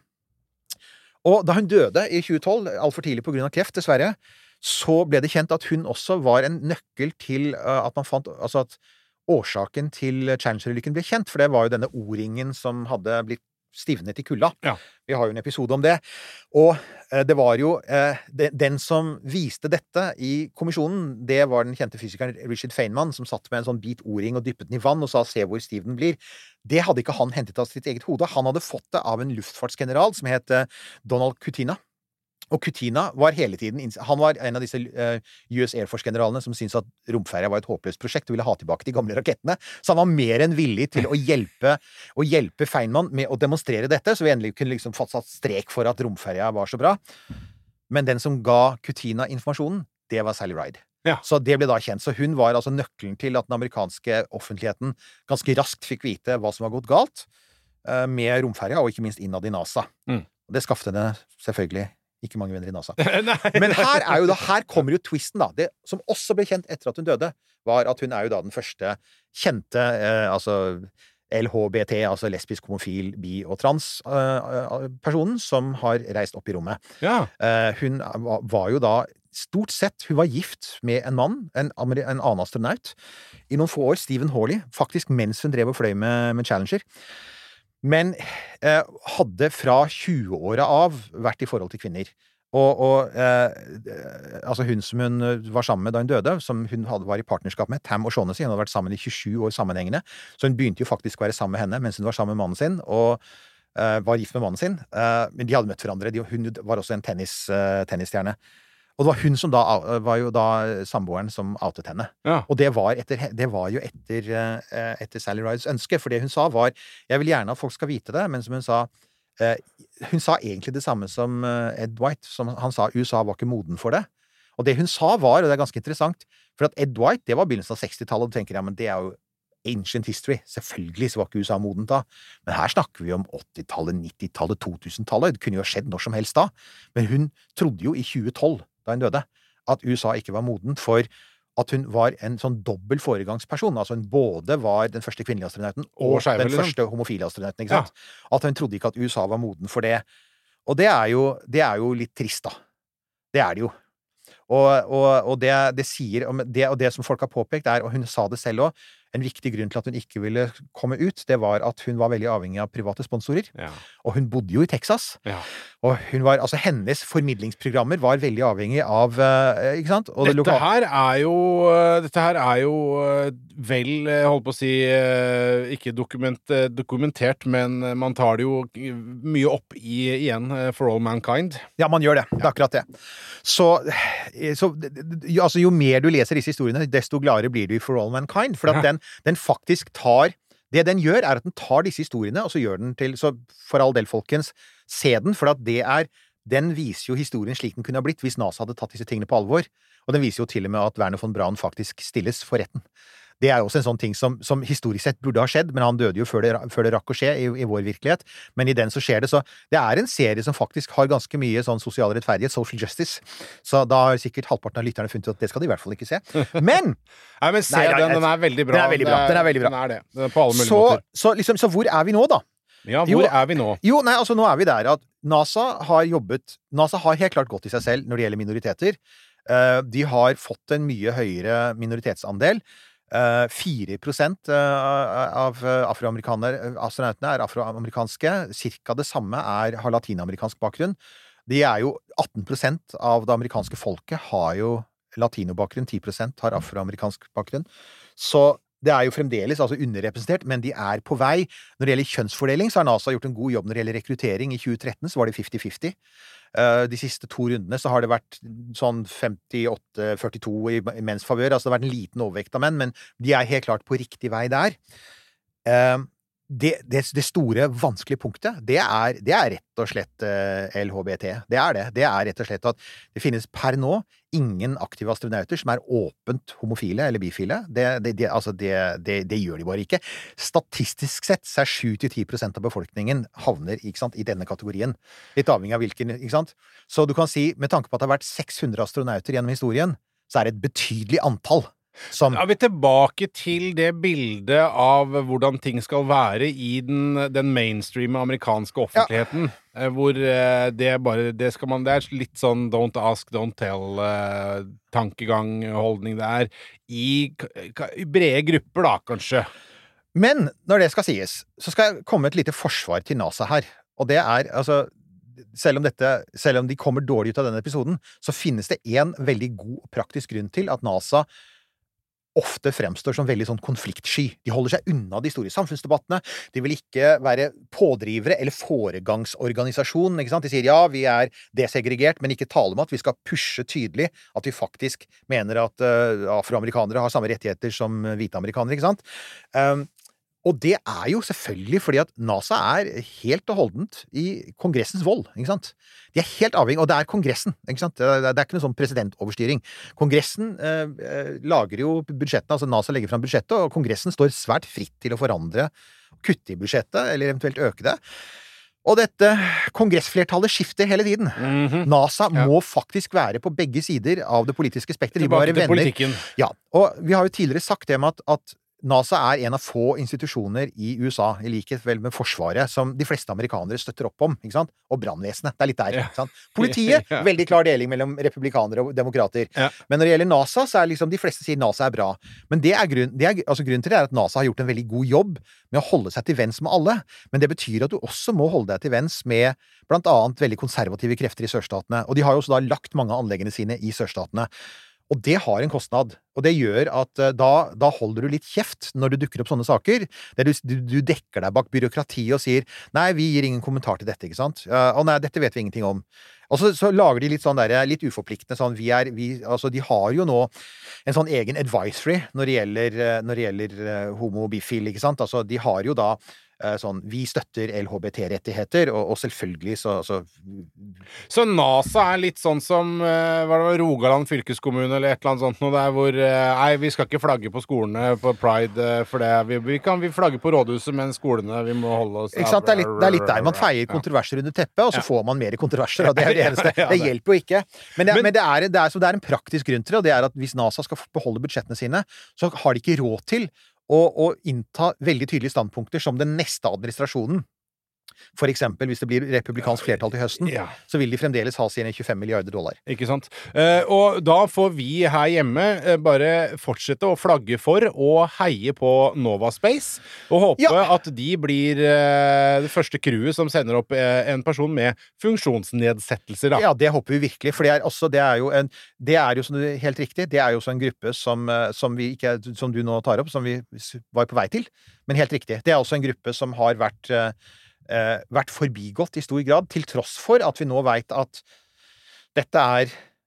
Og da hun døde i tjue tolv, alt for tidlig på grunn av kreft, dessverre, så ble det kjent at hun også var en nøkkel til uh, at man fant, altså at årsaken til Challenger-ulykken ble kjent, for det var jo denne O-ringen som hadde blitt stivnet i kulda. Ja. Vi har jo en episode om det. Og uh, det var jo uh, de, den som viste dette i kommisjonen, det var den kjente fysikeren Richard Feynman, som satt med en sånn bit O-ring og dyppet den i vann og sa se hvor stiv den blir. Det hadde ikke han hentet av sitt eget hode. Han hadde fått det av en luftfartsgeneral som het uh, Donald Kutina. Og Kutina var hele tiden, han var en av disse uh, U S Air Force-generalene som syntes at romferja var et håpløst prosjekt og ville ha tilbake de gamle rakettene. Så han var mer enn villig til å hjelpe, å hjelpe Feynman med å demonstrere dette, så vi endelig kunne liksom fått satt strek for at romferja var så bra. Men den som ga Kutina informasjonen, det var Sally Ride. Ja. Så det ble da kjent. Så hun var altså nøkkelen til at den amerikanske offentligheten ganske raskt fikk vite hva som var gått galt uh, med romferja, og ikke minst innad i NASA. Mm. Det skaffet henne selvfølgelig ikke mange venner i NASA. Men her er jo da, her kommer jo twisten da. Det som også ble kjent etter at hun døde, var at hun er jo da den første kjente, eh, altså L H B T, altså lesbisk, homofil, bi og trans eh, personen som har reist opp i rommet. Ja. Eh, hun var, var jo da stort sett, hun var gift med en mann, en, en annen astronaut, i noen få år, Stephen Hawley, faktisk mens hun drev og fløy med, med Challenger. Men eh, hadde fra tjue-åra av vært i forhold til kvinner. Og, og eh, altså hun som hun var sammen med da hun døde, som hun hadde, var i partnerskap med, Tam O'Shaughnessy, hun hadde vært sammen i tjuesju år sammenhengende, så hun begynte jo faktisk å være sammen med henne mens hun var sammen med mannen sin, og eh, var gift med mannen sin. Eh, men de hadde møtt hverandre. De, hun var også en tennis, eh, tennisstjerne. Og det var hun som da, var jo da samboeren som outet henne. Ja. Og det var, etter, det var jo etter, etter Sally Rides ønske, for det hun sa var, jeg vil gjerne at folk skal vite det, men som hun sa, eh, hun sa egentlig det samme som Ed White, som han sa, U S A var ikke moden for det. Og det hun sa var, og det er ganske interessant, for at Ed White, det var begynnelsen av sekstitallet, og du tenker, ja, men det er jo ancient history. Selvfølgelig så var ikke U S A modent da. Men her snakker vi om åttitallet, nittitallet, totusentallet. Det kunne jo skjedd når som helst da. Men hun trodde jo i tjue tolv, da hun døde, at U S A ikke var modent for at hun var en sånn dobbel foregangsperson. Altså hun både var den første kvinnelige astronauten og, og skjeve, den liksom. første homofile astronauten, ikke sant? Ja. At hun trodde ikke at U S A var moden for det. Og det er jo, det er jo litt trist da. Det er det jo. Og, og, og det, det sier, det, og det som folk har påpekt er, og hun sa det selv også, en viktig grunn til at hun ikke ville komme ut, det var at hun var veldig avhengig av private sponsorer. Ja. Og hun bodde jo i Texas. Ja. Og hun var, altså hennes formidlingsprogrammer var veldig avhengig av, uh, ikke sant? Og dette, det her er jo, dette her er jo vel, jeg holdt på å si, ikke dokument, dokumentert, men man tar det jo mye opp i, igjen, For All Mankind. Ja, man gjør det. Det er akkurat det. Så, så altså, jo mer du leser disse historiene, desto gladere blir du i For All Mankind, for at den den faktisk tar, det den gjør er at den tar disse historiene, og så gjør den til, så for all del folkens, se den, for at det er, den viser jo historien slik den kunne ha blitt hvis NASA hadde tatt disse tingene på alvor, og den viser jo til og med at Werner von Braun faktisk stilles for retten. Det er også en sånn ting som, som historisk sett burde ha skjedd, men han døde jo før det, før det rakk å skje i, i vår virkelighet. Men i den så skjer det, så det er en serie som faktisk har ganske mye sånn sosial rettferdighet, social justice. Så da har sikkert halvparten av lytterne funnet ut at det skal de i hvert fall ikke se. Men Nei, men se Nei, den, den er veldig bra. Den er veldig bra. Den er veldig bra. Den er det. Den er på alle mulige så, måter. så, liksom, så hvor er vi nå, da? Ja, hvor Jo, er vi nå? Jo, nei, altså nå er vi der at NASA har jobbet NASA har helt klart gått i seg selv når det gjelder minoriteter. Uh, de har fått en mye høyere minoritetsandel. Uh, fire prosent uh, av afroamerikanere, astronautene er afroamerikanske. Cirka det samme er, har latinamerikansk bakgrunn. De er jo atten prosent av det amerikanske folket har jo latinobakgrunn, ti prosent har afroamerikansk bakgrunn. Så det er jo fremdeles altså underrepresentert, men de er på vei. Når det gjelder kjønnsfordeling, så har NASA gjort en god jobb når det gjelder rekruttering. I tjue tretten så var det femti femti. De siste to rundene så har det vært sånn femtiåtte førtito i menns favør. Altså det har vært en liten overvekt av menn, men de er helt klart på riktig vei der. Det, det, det store, vanskelige punktet, det er, det er rett og slett L H B T. Det er det. Det er rett og slett at det finnes per nå ingen aktive astronauter som er åpent homofile eller bifile. Det, det, det, altså det, det, det gjør de bare ikke. Statistisk sett så er sju til ti prosent av befolkningen havner ikke sant, i denne kategorien. Litt avhengig av hvilken, ikke sant? Så du kan si, med tanke på at det har vært seks hundre astronauter gjennom historien, så er det et betydelig antall. Som Er vi tilbake til det bildet av hvordan ting skal være i den, den mainstream amerikanske offentligheten, ja. Hvor det bare, det skal man, det er litt sånn don't ask, don't tell uh, tankegang, holdning det er, i, i brede grupper da, kanskje. Men når det skal sies, så skal jeg komme et lite forsvar til NASA her, og det er, altså selv om, dette, selv om de kommer dårlig ut av denne episoden, så finnes det en veldig god og praktisk grunn til at NASA ofte fremstår som veldig sånn konfliktsky. De holder seg unna de store samfunnsdebattene. De vil ikke være pådrivere eller foregangsorganisasjon, ikke sant? De sier ja, vi er desegregert, men ikke tale om at vi skal pushe tydelig at vi faktisk mener at uh, afroamerikanere har samme rettigheter som hvite amerikanere, ikke sant? Um, Og det er jo selvfølgelig fordi at NASA er helt og holdent i kongressens vold, ikke sant? De er helt avhengig, og det er kongressen, ikke sant? Det er, det er ikke noe sånn presidentoverstyring. Kongressen eh, lager jo budsjettene, altså NASA legger frem budsjettet, og kongressen står svært fritt til å forandre, kutte i budsjettet, eller eventuelt øke det. Og dette kongressflertallet skifter hele tiden. Mm-hmm. NASA ja. må faktisk være på begge sider av det politiske spektret. De må være venner. Politikken. Ja, og vi har jo tidligere sagt det med at, at NASA er en av få institusjoner i U S A, i likhet vel med Forsvaret, som de fleste amerikanere støtter opp om, ikke sant? Og brannvesenet, det er litt der, ikke sant? Politiet, ja. veldig klar deling mellom republikanere og demokrater. Ja. Men når det gjelder NASA, så er liksom de fleste sier NASA er bra. Men det er grunn, det er, altså grunnen til det er at NASA har gjort en veldig god jobb med å holde seg til venns med alle. Men det betyr at du også må holde deg til venns med blant annet veldig konservative krefter i sørstatene. Og de har jo også da lagt mange anleggene sine i sørstatene. Og det har en kostnad, og det gjør at uh, da, da holder du litt kjeft når det dukker opp sånne saker, der du, du, du dekker deg bak byråkrati og sier, nei, vi gir ingen kommentar til dette, ikke sant? Uh, og nei, dette vet vi ingenting om. Og så, så lager de litt sånn der, litt uforpliktende, sånn, vi er, vi, altså de har jo nå en sånn egen advisory når det gjelder, når det gjelder uh, homo-bifil, ikke sant? Altså, de har jo da sånn, vi støtter L H B T-rettigheter, og, og selvfølgelig så, så Så NASA er litt sånn som uh, var det Rogaland fylkeskommune eller et eller annet sånt noe der hvor uh, nei, vi skal ikke flagge på skolene på Pride, uh, for det vi, vi kan vi flagge på rådhuset, men skolene vi må holde oss ikke sant, det er litt, det er litt der man feier kontroverser under teppet, og så ja. får man mer kontroverser, og det er det eneste, det hjelper jo ikke men det, men, men det, er, det, er, så det er en praktisk grunn til det, og det er at hvis NASA skal beholde budsjettene sine, så har de ikke råd til Og, og innta veldig tydelige standpunkter som den neste administrasjonen. For eksempel, hvis det blir republikansk flertall til høsten, ja. så vil de fremdeles ha sine tjuefem milliarder dollar. Ikke sant? Eh, og da får vi her hjemme eh, bare fortsette å flagge for og heie på Nova Space, og håpe ja. at de blir eh, det første crewet som sender opp eh, en person med funksjonsnedsettelser. Da. Ja, det håper vi virkelig, for det er, også, det er jo en, det er jo som du, helt riktig, det er jo også en gruppe som, som, vi ikke, som du nå tar opp, som vi var på vei til, men helt riktig. Det er også en gruppe som har vært Eh, vært forbigått i stor grad, til tross for at vi nå vet at dette er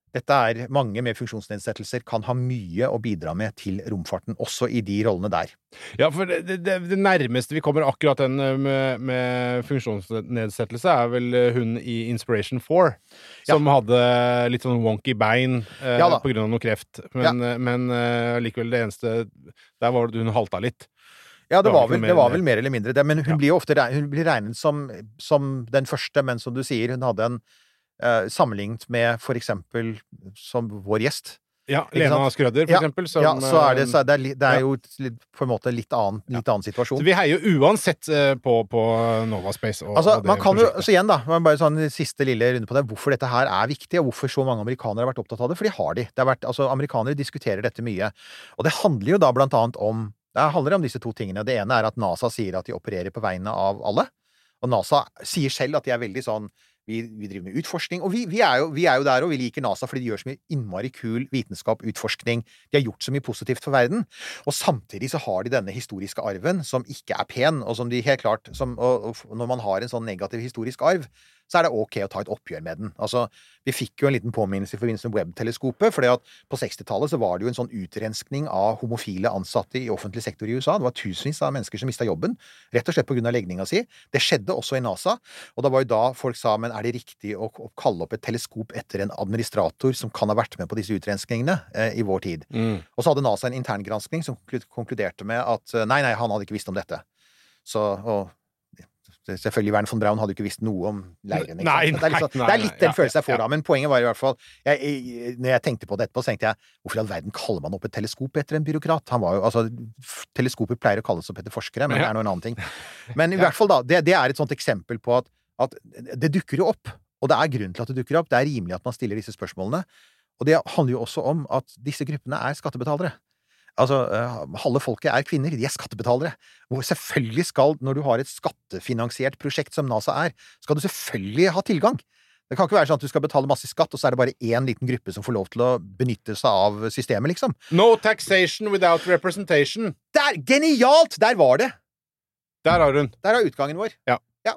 Dette er mange med funksjonsnedsettelser kan ha mye å bidra med til romfarten, også i de rollene der. Ja, for det, det, det nærmeste vi kommer akkurat den med, med funksjonsnedsettelse er vel hun i Inspiration four, som ja. hadde litt sånn wonky bein eh, ja, på grunn av noe kreft. Men, ja. men eh, likevel det eneste, der var det hun halta litt. Ja, det var, vel, det var vel mer eller mindre det, men hun ja. blir jo ofte hun blir regnet som, som den første, men som du sier, hun hadde en Uh, sammenlignet med for eksempel som vår gjest. Ja, Lena Skrøder for ja, eksempel. Som, ja, så er det, så det, er, det er jo litt, på en måte litt annen, litt annen situasjon. Så vi heier jo uansett uh, på, på Nova Space. Og, altså, og det man kan prosjektet. jo, så igjen da, man bare sånn siste lille runde på det, hvorfor dette her er viktig, og hvorfor så mange amerikanere har vært opptatt av det, for de har de. Det har vært, altså, amerikanere diskuterer dette mye. Og det handler jo da blant annet om, det handler om disse to tingene. Det ene er at NASA sier at de opererer på vegne av alle, og NASA sier selv at de er veldig sånn, Vi, vi driver med utforskning, og vi, vi, er jo, vi er jo der, og vi liker NASA fordi de gjør så mye innmari kul vitenskap, utforskning. De har gjort så mye positivt for verden. Og samtidig så har de denne historiske arven, som ikke er pen, og som de helt klart, som, og, og når man har en sånn negativ historisk arv, så er det ok å ta et oppgjør med den. Altså, vi fikk jo en liten påminnelse i forbindelse med Webb-teleskopet, fordi at på sekstitallet så var det jo en sånn utrenskning av homofile ansatte i offentlig sektor i U S A. Det var tusenvis av mennesker som mistet jobben, rett og slett på grunn av legninga si. Det skjedde også i NASA, og det var jo da folk sa, men er det riktig å, å kalle opp et teleskop etter en administrator som kan ha vært med på disse utrenskningene eh, i vår tid? Mm. Og så hadde NASA en interngranskning som konkluderte med at nei, nei, han hadde ikke visst om dette. Så, og selvfølgelig Wernher von Braun hadde jo ikke visst noe om leirene. Nei, det er litt, sånn, nei, det er litt den ja, følelsen jeg får ja. da, men poenget var i hvert fall, jeg, jeg, når jeg tenkte på det etterpå, så tenkte jeg, hvorfor i all verden kaller man opp et teleskop etter en byråkrat? Han var jo, altså, teleskoper pleier å kalles opp etter forskere, men det er noe en annen ting. Men i hvert fall da, det, det er et sånt eksempel på at, at det dukker jo opp, og det er grunn til at det dukker opp, det er rimelig at man stiller disse spørsmålene, og det handler jo også om at disse gruppene er skattebetalere. Altså, uh, halve folket er kvinner, de er skattebetalere. Og selvfølgelig skal, når du har et skattefinansiert prosjekt som NASA er, skal du selvfølgelig ha tilgang. Det kan ikke være sånn at du skal betale masse skatt, og så er det bare en liten gruppe som får lov til å benytte seg av systemet, liksom. No taxation without representation. Der! Genialt! Der var det! Der har hun. Der er utgangen vår. Ja. Ja.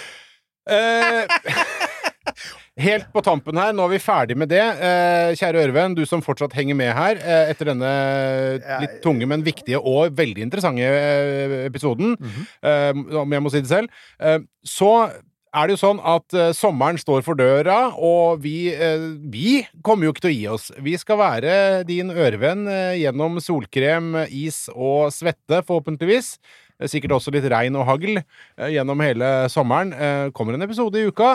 Eh... Helt på tampen her, nå er vi ferdig med det. Eh, kjære Ørven, du som fortsatt henger med her eh, etter denne litt tunge, men viktige og veldig interessante eh, episoden, mm-hmm. eh, om jeg må si det selv, eh, så er det jo sånn at eh, sommeren står for døra, og vi, eh, vi kommer jo ikke til å gi oss. Vi skal være din ørevenn eh, gjennom solkrem, is og svette, forhåpentligvis. Sikkert også litt regn og hagl eh, gjennom hele sommeren. Eh, kommer en episode i uka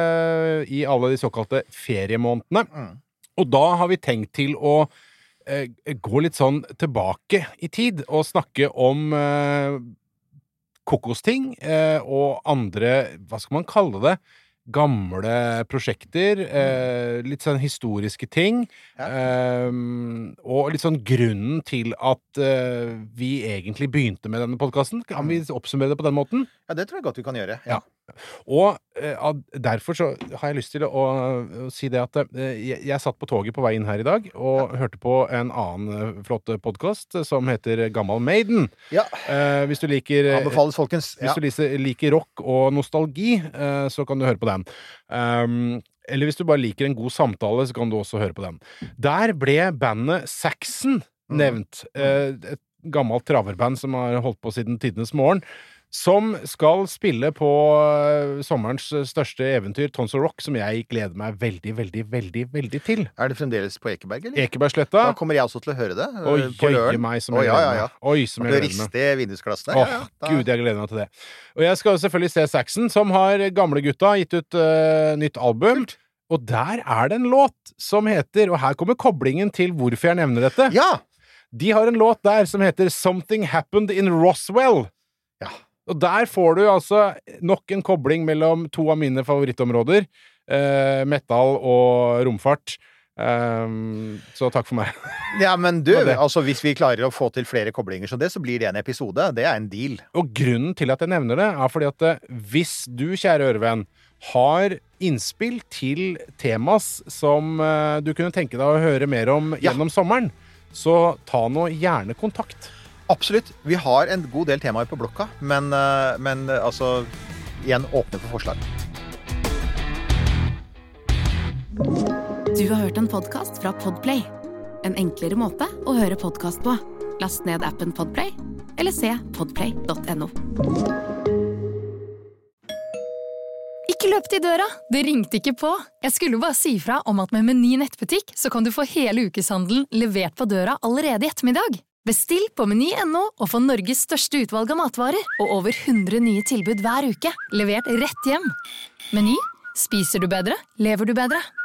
eh, i alle de såkalte feriemånedene. Mm. Og da har vi tenkt til å eh, gå litt sånn tilbake i tid og snakke om eh, kokosting eh, og andre, hva skal man kalle det, gamle prosjekter, eh, litt sånn historiske ting, ja. eh, og litt sånn grunnen til at eh, vi egentlig begynte med denne podcasten. Kan vi oppsummere det på den måten? Ja, det tror jeg godt vi kan gjøre. Ja. Og eh, derfor så har jeg lyst til å, å si det at eh, jeg, jeg satt på toget på vei inn her i dag og ja. hørte på en annen flott podcast som heter Gammal Maiden. Ja. Eh, hvis du liker Anbefales, folkens. Ja. Hvis du liker rock og nostalgi, eh, så kan du høre på den. Um, eller hvis du bare liker en god samtale, så kan du også høre på den. Der ble bandet Saxon nevnt. Mm. Eh, et gammelt traverband som har holdt på siden tidenes morgen, som skal spille på sommerens største eventyr, Tons of Rock, som jeg gleder meg veldig, veldig, veldig, veldig til. Er det fremdeles på Ekeberg, eller? Ekebergsletta. Da kommer jeg også til å høre det. Oi, jøye meg som jeg gleder meg. Ja, ja, ja. Oi, som jeg gleder meg. Du rister vindusglassene. Åh, ja, ja, Gud, jeg gleder meg til det. Og jeg skal selvfølgelig se Saxon, som har gamle gutta gitt ut uh, nytt album. Kult. Og der er det en låt som heter, og her kommer koblingen til hvorfor jeg nevner dette. Ja! De har en låt der som heter Something Happened in Roswell. Ja. Og der får du altså nok en kobling mellom to av mine favorittområder, eh, metal og romfart. Um, så takk for meg. Ja, men du, altså hvis vi klarer å få til flere koblinger som det, så blir det en episode. Det er en deal. Og grunnen til at jeg nevner det, er fordi at hvis du, kjære ørevenn, har innspill til temas som uh, du kunne tenke deg å høre mer om ja. gjennom sommeren, så ta nå gjerne kontakt. Absolutt. Vi har en god del temaer på blokka, men, men altså, igjen åpne for forslag. Du har hørt en podcast fra Podplay. En enklere måte å høre podcast på. Last ned appen Podplay, eller se podplay punktum no. Ikke løp til døra, det ringte ikke på. Jeg skulle bare si fra om at med Meny nettbutikk så kan du få hele ukeshandelen levert på døra allerede i ettermiddag. Bestill på meny punktum no og få Norges største utvalg av matvarer og over hundre nye tilbud hver uke, levert rett hjem. Meny, spiser du bedre, lever du bedre.